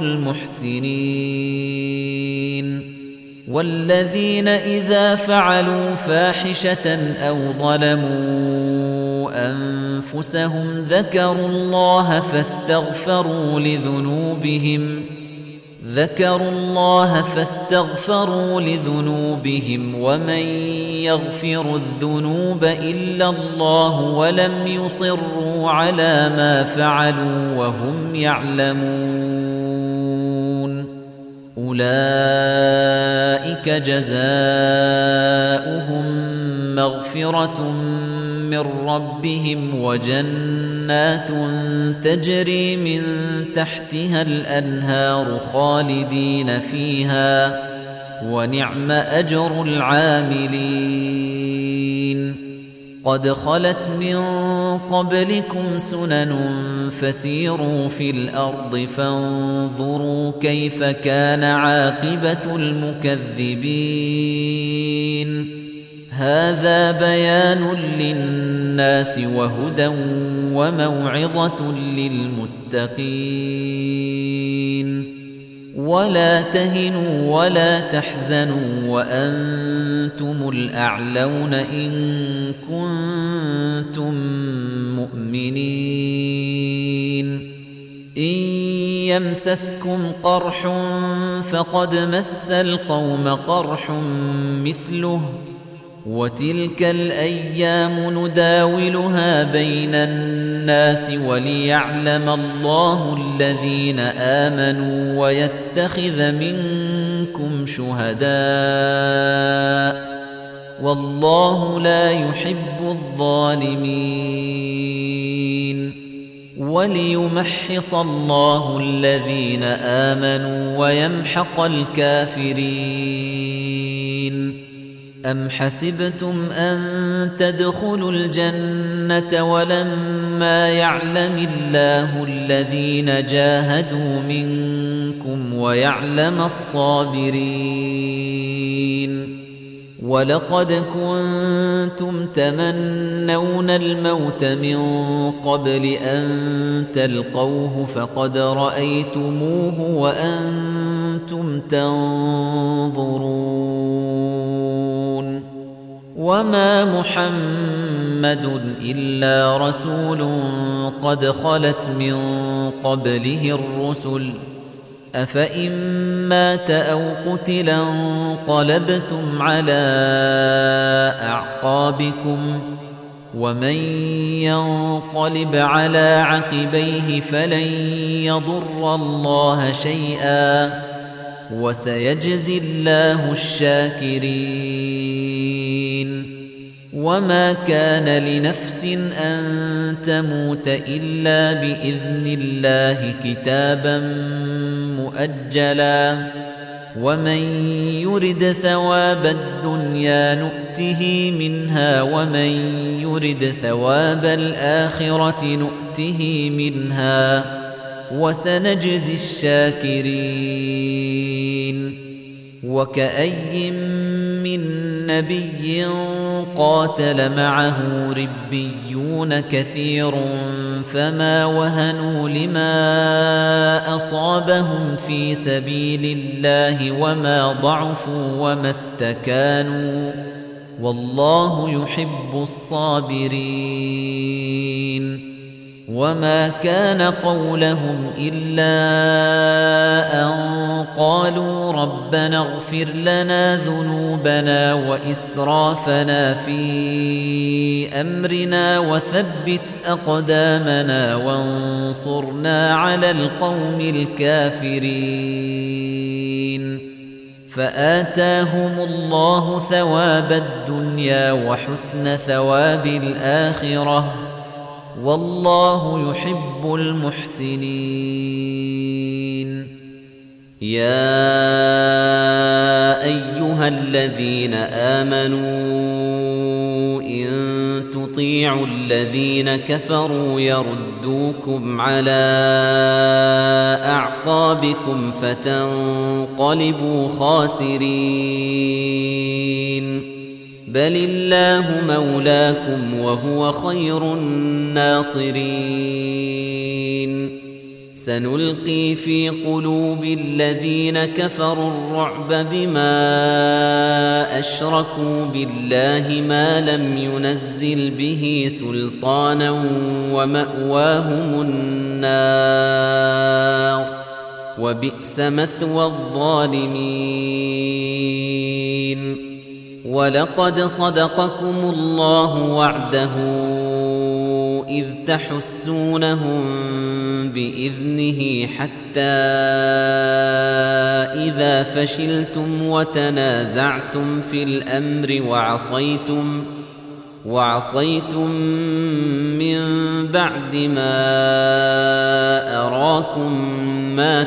Speaker 1: المحسنين والذين إذا فعلوا فاحشة أو ظلموا أنفسهم ذكروا الله فاستغفروا لذنوبهم ذكروا الله فاستغفروا لذنوبهم ومن يغفر الذنوب إلا الله ولم يصروا على ما فعلوا وهم يعلمون أولئك جزاؤهم مغفرة من ربهم وجنات تجري من تحتها الأنهار خالدين فيها ونعم أجر العاملين قد خلت من قبلكم سنن فسيروا في الأرض فانظروا كيف كان عاقبة المكذبين هذا بيان للناس وهدى وموعظة للمتقين ولا تهنوا ولا تحزنوا وأنتم الأعلون إن كنتم مؤمنين إن يمسسكم قرح فقد مس القوم قرح مثله وتلك الأيام نداولها بين الناس وليعلم الله الذين آمنوا ويتخذ منكم شهداء والله لا يحب الظالمين وليمحص الله الذين آمنوا ويمحق الكافرين أَمْ حَسِبْتُمْ أَن تَدْخُلُوا الْجَنَّةَ وَلَمَّا يَعْلَمِ اللَّهُ الَّذِينَ جَاهَدُوا مِنكُمْ وَيَعْلَمَ الصَّابِرِينَ وَلَقَدْ كُنتُمْ تَمَنَّوْنَ الْمَوْتَ مِن قَبْلِ أَن تَلْقَوْهُ فَقَدْ رَأَيْتُمُوهُ وَأَنتُمْ تَنظُرُونَ وَمَا مُحَمَّدٌ إِلَّا رَسُولٌ قَدْ خَلَتْ مِن قَبْلِهِ الرُّسُلُ أَفَإِن مَّاتَ أَوْ قُتِلَ انقَلَبْتُمْ عَلَىٰ أَعْقَابِكُمْ وَمَن يَنقَلِبْ عَلَىٰ عَقِبَيْهِ فَلَن يَضُرَّ اللَّهَ شَيْئًا وَسَيَجْزِي اللَّهُ الشَّاكِرِينَ وَمَا كَانَ لِنَفْسٍ أَن تَمُوتَ إِلَّا بِإِذْنِ اللَّهِ كِتَابًا مُؤَجَّلًا وَمَن يُرِدْ ثَوَابَ الدُّنْيَا نُؤْتِهِ مِنْهَا وَمَن يُرِدْ ثَوَابَ الْآخِرَةِ نُؤْتِهِ مِنْهَا وَسَنَجْزِي الشَّاكِرِينَ وَكَأَيٍّن مِّن نَّبِيٍّ قَاتَلَ مَعَهُ رِبِّيُّونَ كَثِيرٌ فَمَا وَهَنُوا لِمَا أَصَابَهُمْ فِي سَبِيلِ اللَّهِ وَمَا ضَعُفُوا وَمَا اسْتَكَانُوا وَاللَّهُ يُحِبُّ الصَّابِرِينَ وَمَا كَانَ قَوْلَهُمْ إِلَّا أَن قَالُوا رَبَّنَا اغْفِرْ لَنَا ذُنُوبَنَا وَإِسْرَافَنَا فِي أَمْرِنَا وَثَبِّتْ أَقْدَامَنَا وَانصُرْنَا عَلَى الْقَوْمِ الْكَافِرِينَ فَآتَاهُمُ اللَّهُ ثَوَابَ الدُّنْيَا وَحُسْنَ ثَوَابِ الْآخِرَةِ وَاللَّهُ يُحِبُّ الْمُحْسِنِينَ يَا أَيُّهَا الَّذِينَ آمَنُوا إِن تُطِيعُوا الَّذِينَ كَفَرُوا يَرُدُّوكُمْ عَلَى أَعْقَابِكُمْ فَتَنقَلِبُوا خَاسِرِينَ بَلِ اللَّهُ مَوْلَاكُمْ وَهُوَ خَيْرُ النَّاصِرِينَ سَنُلْقِي فِي قُلُوبِ الَّذِينَ كَفَرُوا الرُّعْبَ بِمَا أَشْرَكُوا بِاللَّهِ مَا لَمْ يُنَزِّلْ بِهِ سُلْطَانًا وَمَأْوَاهُمُ النَّارُ وَبِئْسَ مَثْوَى الظَّالِمِينَ وَلَقَدْ صَدَقَكُمُ اللَّهُ وَعْدَهُ إِذْ تَحُسُّونَهُم بِإِذْنِهِ حَتَّى إِذَا فَشِلْتُمْ وَتَنَازَعْتُمْ فِي الْأَمْرِ وَعَصَيْتُمْ وَعَصَيْتُمْ مِنْ بَعْدِ مَا أَرَاكُمْ مَا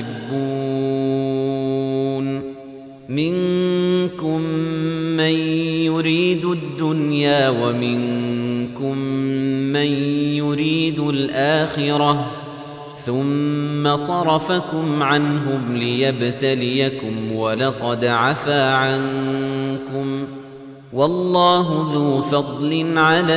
Speaker 1: تُحِبُّونَ مِنكُم مَّن يُرِيدُ الدُّنْيَا وَمِنكُم مَّن يُرِيدُ الْآخِرَةَ ثُمَّ صَرَفَكُمْ عَنْهُمْ لِيَبْتَلِيَكُمْ وَلَقَدْ عَفَا عَنكُمْ وَاللَّهُ ذُو فَضْلٍ عَلَى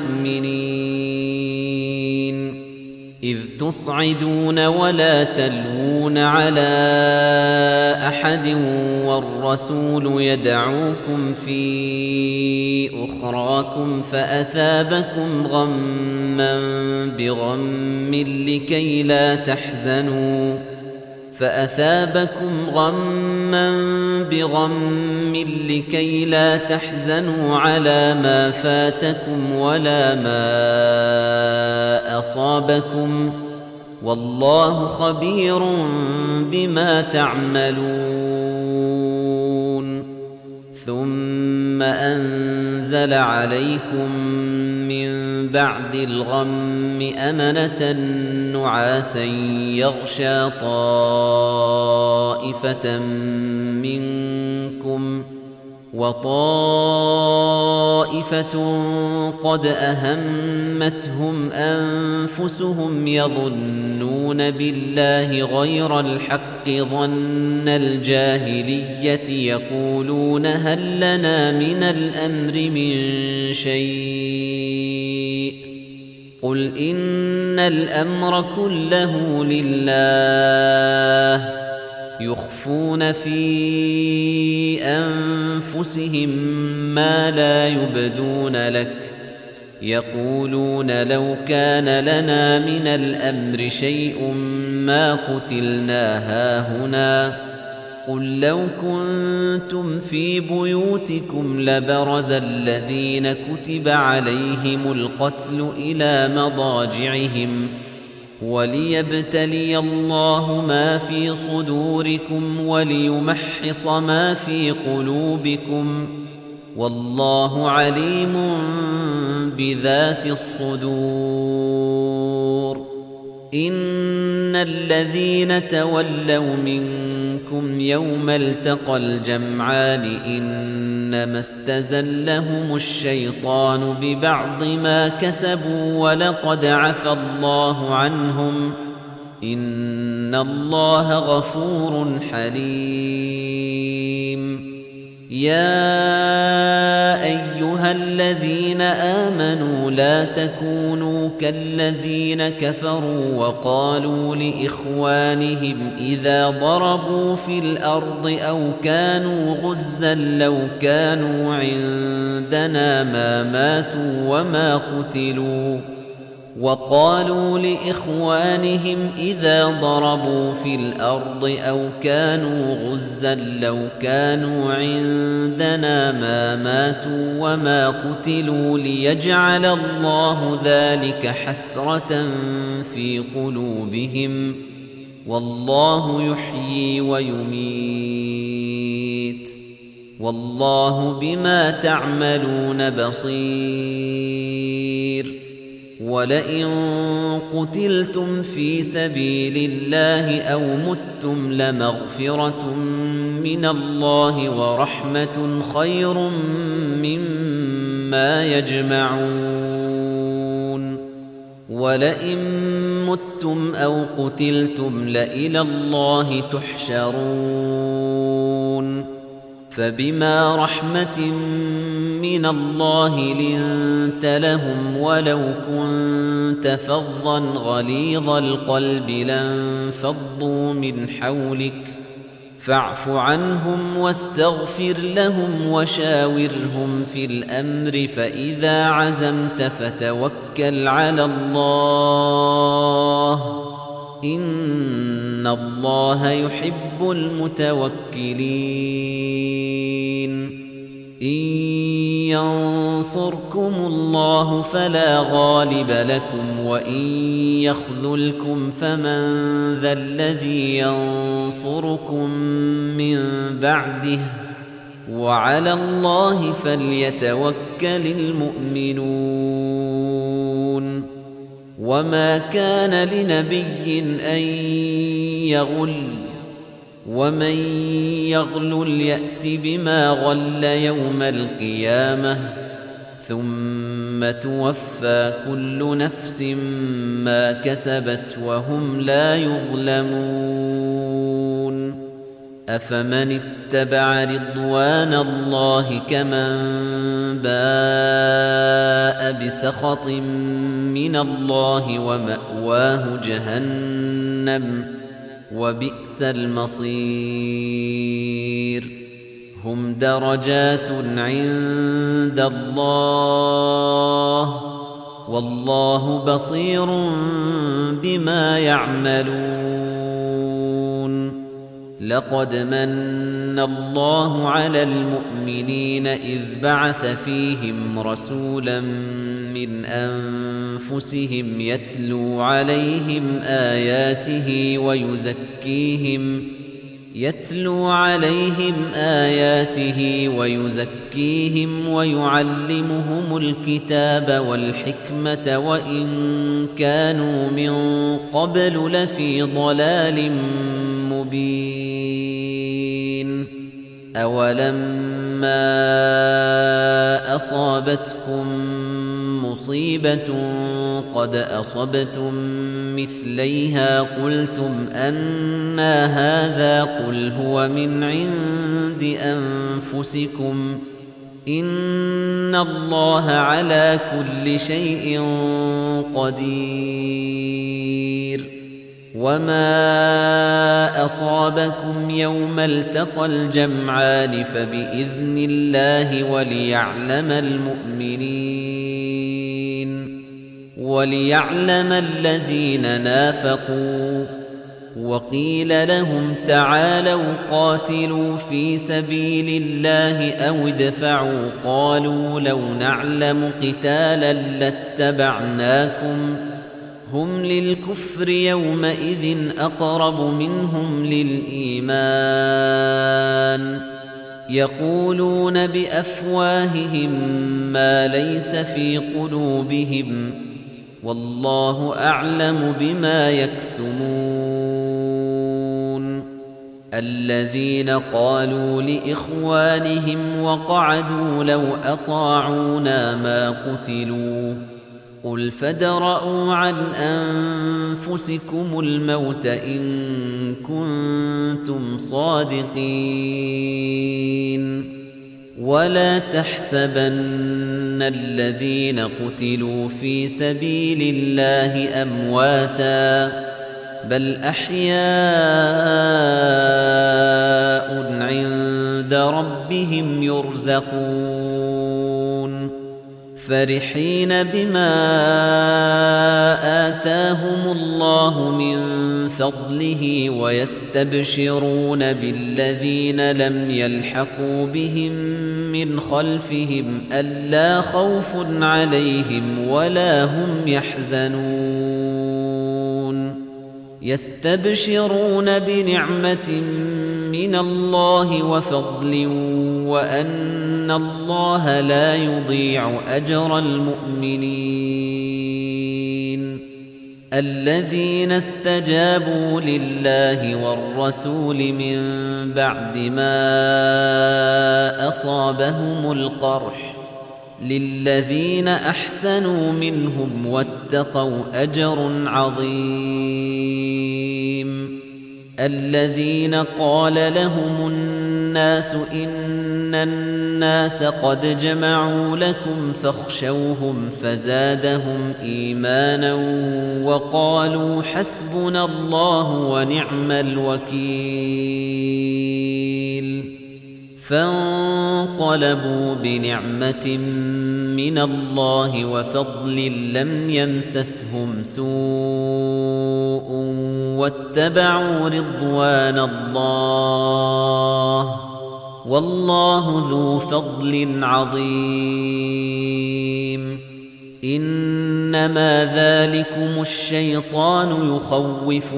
Speaker 1: الْمُؤْمِنِينَ إِذْ تُصْعِدُونَ وَلَا تَلْوُونَ عَلَى أَحَدٍ وَالرَّسُولُ يَدْعُوكُمْ فِي أُخْرَاكُمْ فَأَثَابَكُمْ غَمًّا بِغَمٍّ لِكَيْ لا تَحْزَنُوا فَأَثَابَكُمْ غَمًّا بِغَمٍّ لِكَيْ لا تَحْزَنُوا عَلَى مَا فَاتَكُمْ وَلَا مَا أَصَابَكُمْ وَاللَّهُ خَبِيرٌ بِمَا تَعْمَلُونَ ثُمَّ أَنزَلَ عَلَيْكُم مِّن بَعْدِ الْغَمِّ أَمَنَةً نُّعَاسًا يَغْشَىٰ طَائِفَةً مِّنكُمْ وطائفة قد أهمتهم أنفسهم يظنون بالله غير الحق ظن الجاهلية يقولون هل لنا من الأمر من شيء قل إن الأمر كله لله يخفون في أنفسهم ما لا يبدون لك يقولون لو كان لنا من الأمر شيء ما قتلنا هاهنا قل لو كنتم في بيوتكم لبرز الذين كتب عليهم القتل إلى مضاجعهم وليبتلي الله ما في صدوركم وليمحص ما في قلوبكم والله عليم بذات الصدور إن الذين تولوا منكم يوم التقى الجمعان إنما استزلهم الشيطان ببعض ما كسبوا ولقد عفى الله عنهم إن الله غفور حليم يا أيها الذين آمنوا لا تكونوا كالذين كفروا وقالوا لإخوانهم إذا ضربوا في الأرض أو كانوا غزا لو كانوا عندنا ما ماتوا وما قتلوا وقالوا لإخوانهم إذا ضربوا في الأرض أو كانوا غزا لو كانوا عندنا ما ماتوا وما قتلوا ليجعل الله ذلك حسرة في قلوبهم والله يحيي ويميت والله بما تعملون بصير ولئن قتلتم في سبيل الله أو متم لمغفرة من الله ورحمة خير مما يجمعون ولئن متم أو قتلتم لإلى الله تحشرون فبما رحمة من الله لنت لهم ولو كنت فظا غليظ القلب لانفضوا من حولك فاعف عنهم واستغفر لهم وشاورهم في الأمر فإذا عزمت فتوكل على الله إن الله يحب المتوكلين إن ينصركم الله فلا غالب لكم وإن يخذلكم فمن ذا الذي ينصركم من بعده وعلى الله فليتوكل المؤمنون وما كان لنبي أن يغل ومن يغلل يأت بما غل يوم القيامة ثم توفى كل نفس ما كسبت وهم لا يظلمون أفمن اتبع رضوان الله كمن باء بسخط من الله ومأواه جهنم وبئس المصير هم درجات عند الله والله بصير بما يعملون لقد من الله على المؤمنين إذ بعث فيهم رسولا من أنفسهم يتلو عليهم آياته ويزكيهم يتلو عليهم آياته ويزكيهم ويعلمهم الكتاب والحكمة وإن كانوا من قبل لفي ضلال مبين أولما أصابتكم مصيبة قد أصبتم مثليها قلتم أنى هذا قل هو من عند أنفسكم إن الله على كل شيء قدير وما أصابكم يوم التقى الجمعان فبإذن الله وليعلم المؤمنين وليعلم الذين نافقوا وقيل لهم تعالوا قاتلوا في سبيل الله أو ادفعوا قالوا لو نعلم قتالا لاتبعناكم هم للكفر يومئذ أقرب منهم للإيمان يقولون بأفواههم ما ليس في قلوبهم والله أعلم بما يكتمون الذين قالوا لإخوانهم وقعدوا لو أطاعونا ما قتلوا قل فادرءوا عن أنفسكم الموت إن كنتم صادقين ولا تحسبن الذين قتلوا في سبيل الله أمواتا بل أحياء عند ربهم يرزقون فرحين بما آتاهم الله من فضله ويستبشرون بالذين لم يلحقوا بهم من خلفهم ألا خوف عليهم ولا هم يحزنون يستبشرون بنعمة من الله وفضل وأن الله لا يضيع أجر المؤمنين الذين استجابوا لله والرسول من بعد ما أصابهم القرح للذين أحسنوا منهم واتقوا أجر عظيم الذين قال لهم الناس إن الناس قد جمعوا لكم فاخشوهم فزادهم إيمانا وقالوا حسبنا الله ونعم الوكيل فانقلبوا بنعمة من الله وفضل لم يمسسهم سوء واتبعوا رضوان الله والله ذو فضل عظيم إنما ذلكم الشيطان يخوف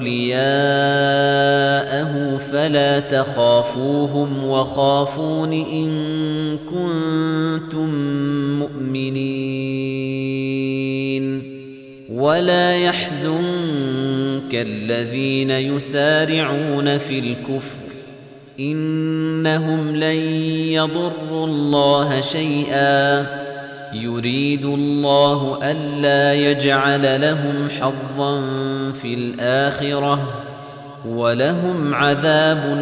Speaker 1: أولياءه فلا تخافوهم وخافون إن كنتم مؤمنين ولا يحزنك الذين يسارعون في الكفر إنهم لن يضروا الله شيئا يريد الله ألا يجعل لهم حظا في الآخرة ولهم عذاب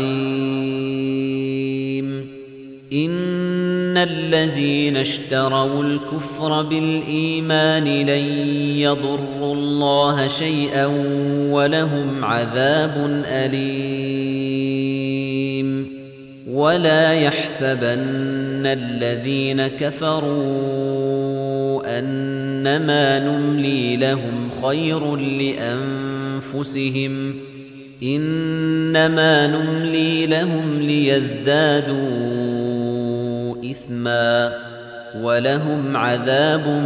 Speaker 1: عظيم إن الذين اشتروا الكفر بالإيمان لن يضروا الله شيئا ولهم عذاب أليم ولا يحسبن الذين كفروا أنما نملي لهم خير لأنفسهم إنما نملي لهم ليزدادوا إثما ولهم عذاب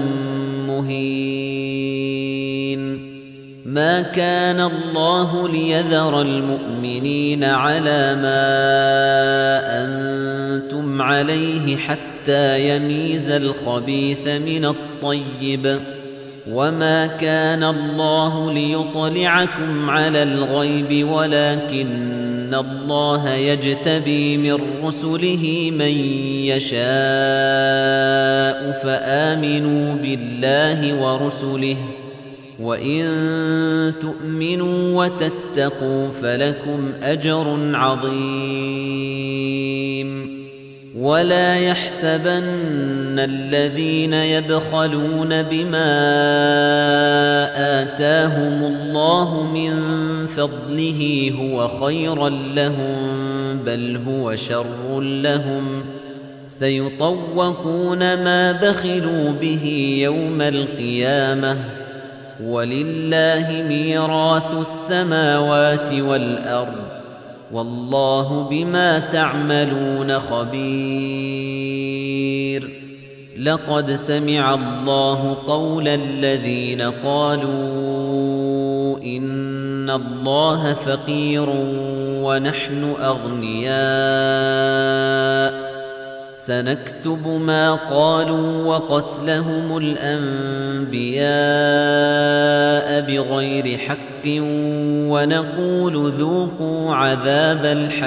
Speaker 1: مهين ما كان الله ليذر المؤمنين على ما أنتم عليه حتى يميز الخبيث من الطيب وما كان الله ليطلعكم على الغيب ولكن الله يجتبي من رسله من يشاء فآمنوا بالله ورسله وإن تؤمنوا وتتقوا فلكم أجر عظيم ولا يحسبن الذين يبخلون بما آتاهم الله من فضله هو خيرا لهم بل هو شر لهم سيطوقون ما بخلوا به يوم القيامة ولله ميراث السماوات والأرض والله بما تعملون خبير لقد سمع الله قول الذين قالوا إن الله فقير ونحن أغنياء سنكتب ما قالوا وقتلهم الأنبياء بغير حق ونقول ذوقوا عذاب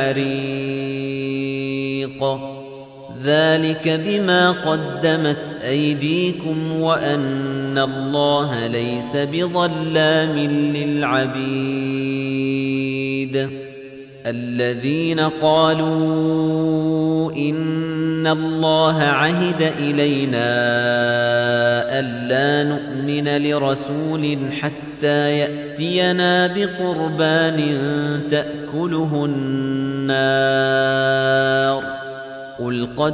Speaker 1: الحريق ذلك بما قدمت أيديكم وأن الله ليس بظلام للعبيد الذين قالوا إن الله عهد إلينا ألا نؤمن لرسول حتى يأتينا بقربان تأكله النار قل قد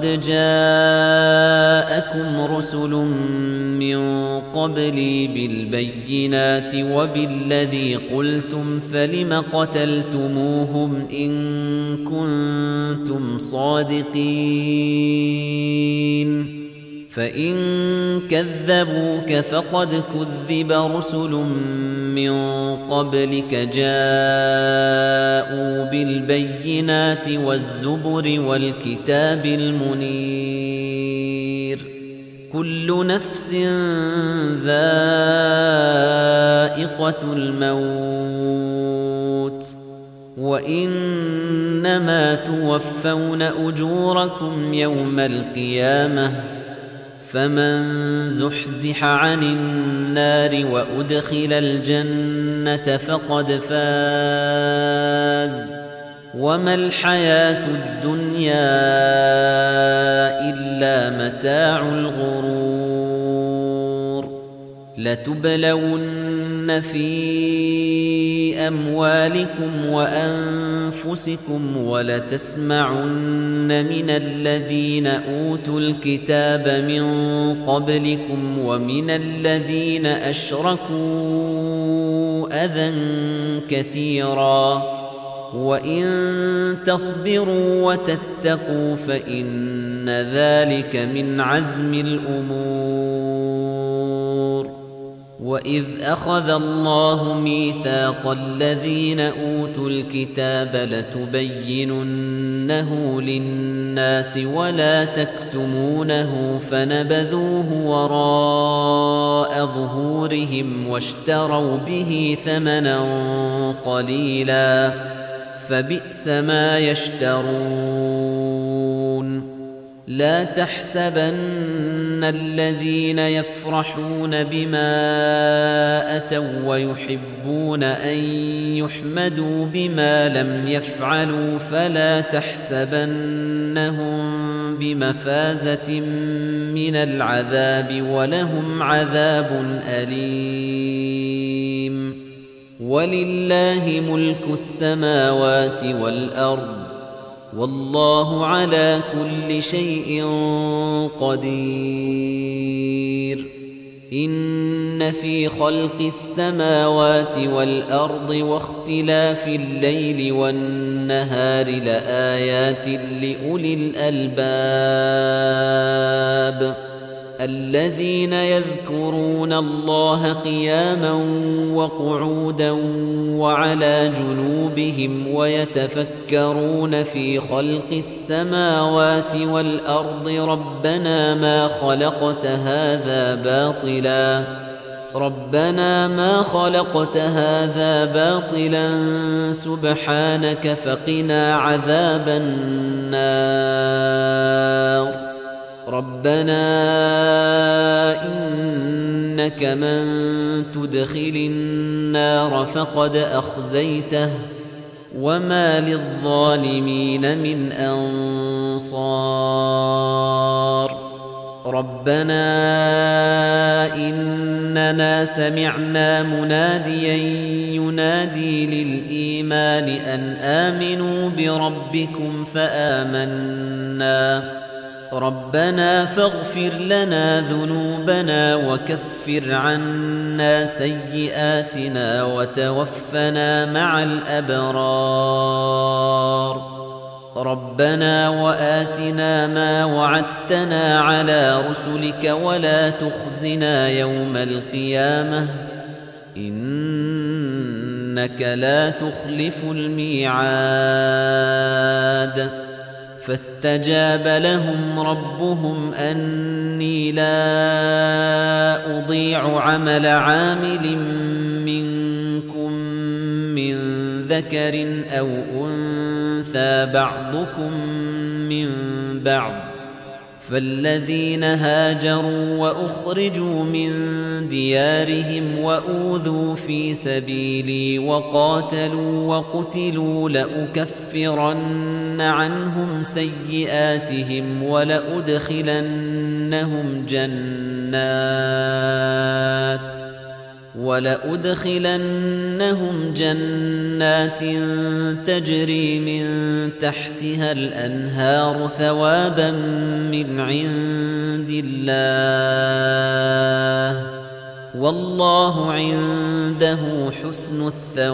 Speaker 1: جاءكم رسل من قبلي بالبينات وبالذي قلتم فلم قتلتموهم إن كنتم صادقين فإن كذبوك فقد كذب رسل من قبلك جاءوا بالبينات والزبر والكتاب المنير كل نفس ذائقة الموت وإنما توفون أجوركم يوم القيامة فمن زحزح عن النار وأدخل الجنة فقد فاز وما الحياة الدنيا إلا متاع الغرور لتبلون في أموالكم وأنفسكم ولتسمعن من الذين أوتوا الكتاب من قبلكم ومن الذين أشركوا أذى كثيرا وإن تصبروا وتتقوا فإن ذلك من عزم الأمور وإذ أخذ الله ميثاق الذين أوتوا الكتاب لتبيننه للناس ولا تكتمونه فنبذوه وراء ظهورهم واشتروا به ثمنا قليلا فبئس ما يشترون لا تحسبن الذين يفرحون بما أتوا ويحبون أن يحمدوا بما لم يفعلوا فلا تحسبنهم بمفازة من العذاب ولهم عذاب أليم ولله ملك السماوات والأرض والله على كل شيء قدير إن في خلق السماوات والأرض واختلاف الليل والنهار لآيات لأولي الألباب الذين يذكرون الله قياما وقعودا وعلى جنوبهم ويتفكرون في خلق السماوات والأرض ربنا ما خلقت هذا باطلا ربنا ما خلقت هذا باطلا سبحانك فقنا عذاب النار ربنا إنك من تدخل النار فقد أخزيته وما للظالمين من أنصار ربنا إننا سمعنا مناديا ينادي للإيمان أن آمنوا بربكم فآمنا ربنا فاغفر لنا ذنوبنا وكفر عنا سيئاتنا وتوفنا مع الأبرار ربنا وآتنا ما وعدتنا على رسلك ولا تخزنا يوم القيامة إنك لا تخلف الميعاد فاستجاب لهم ربهم أني لا أضيع عمل عامل منكم من ذكر أو أنثى بعضكم من بعض فالذين هاجروا وأخرجوا من ديارهم وأوذوا في سبيلي وقاتلوا وقتلوا لأكفرن عنهم سيئاتهم ولأدخلنهم جنات ولأدخلنهم جنات تجري من تحتها الأنهار ثوابا من عند الله والله عنده حسن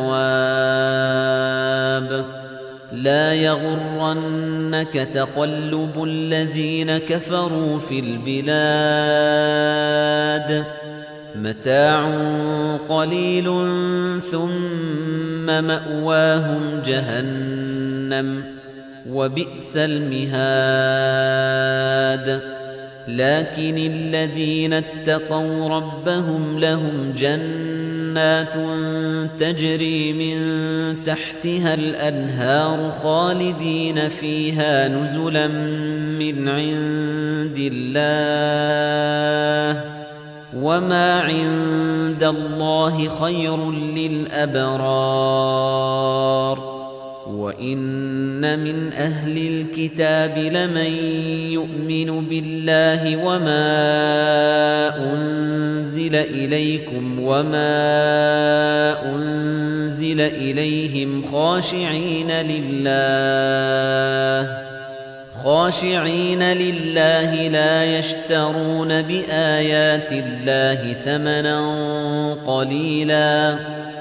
Speaker 1: الثواب لا يغرنك تقلب الذين كفروا في البلاد متاع قليل ثم مأواهم جهنم وبئس المهاد لكن الذين اتقوا ربهم لهم جنات تجري من تحتها الأنهار خالدين فيها نزلا من عند الله وما عند الله خير للأبرار وإن من أهل الكتاب لمن يؤمن بالله وما أنزل إليكم وما أنزل إليهم خاشعين لله خاشعين لله لا يشترون بآيات الله ثمنا قليلا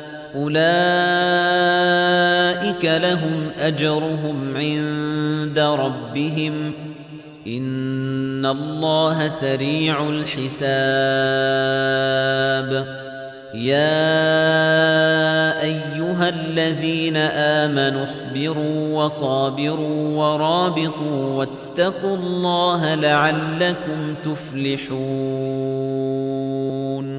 Speaker 1: أولئك لهم أجرهم عند ربهم إن الله سريع الحساب يا أيها الذين آمنوا اصبروا وصابروا ورابطوا واتقوا الله لعلكم تفلحون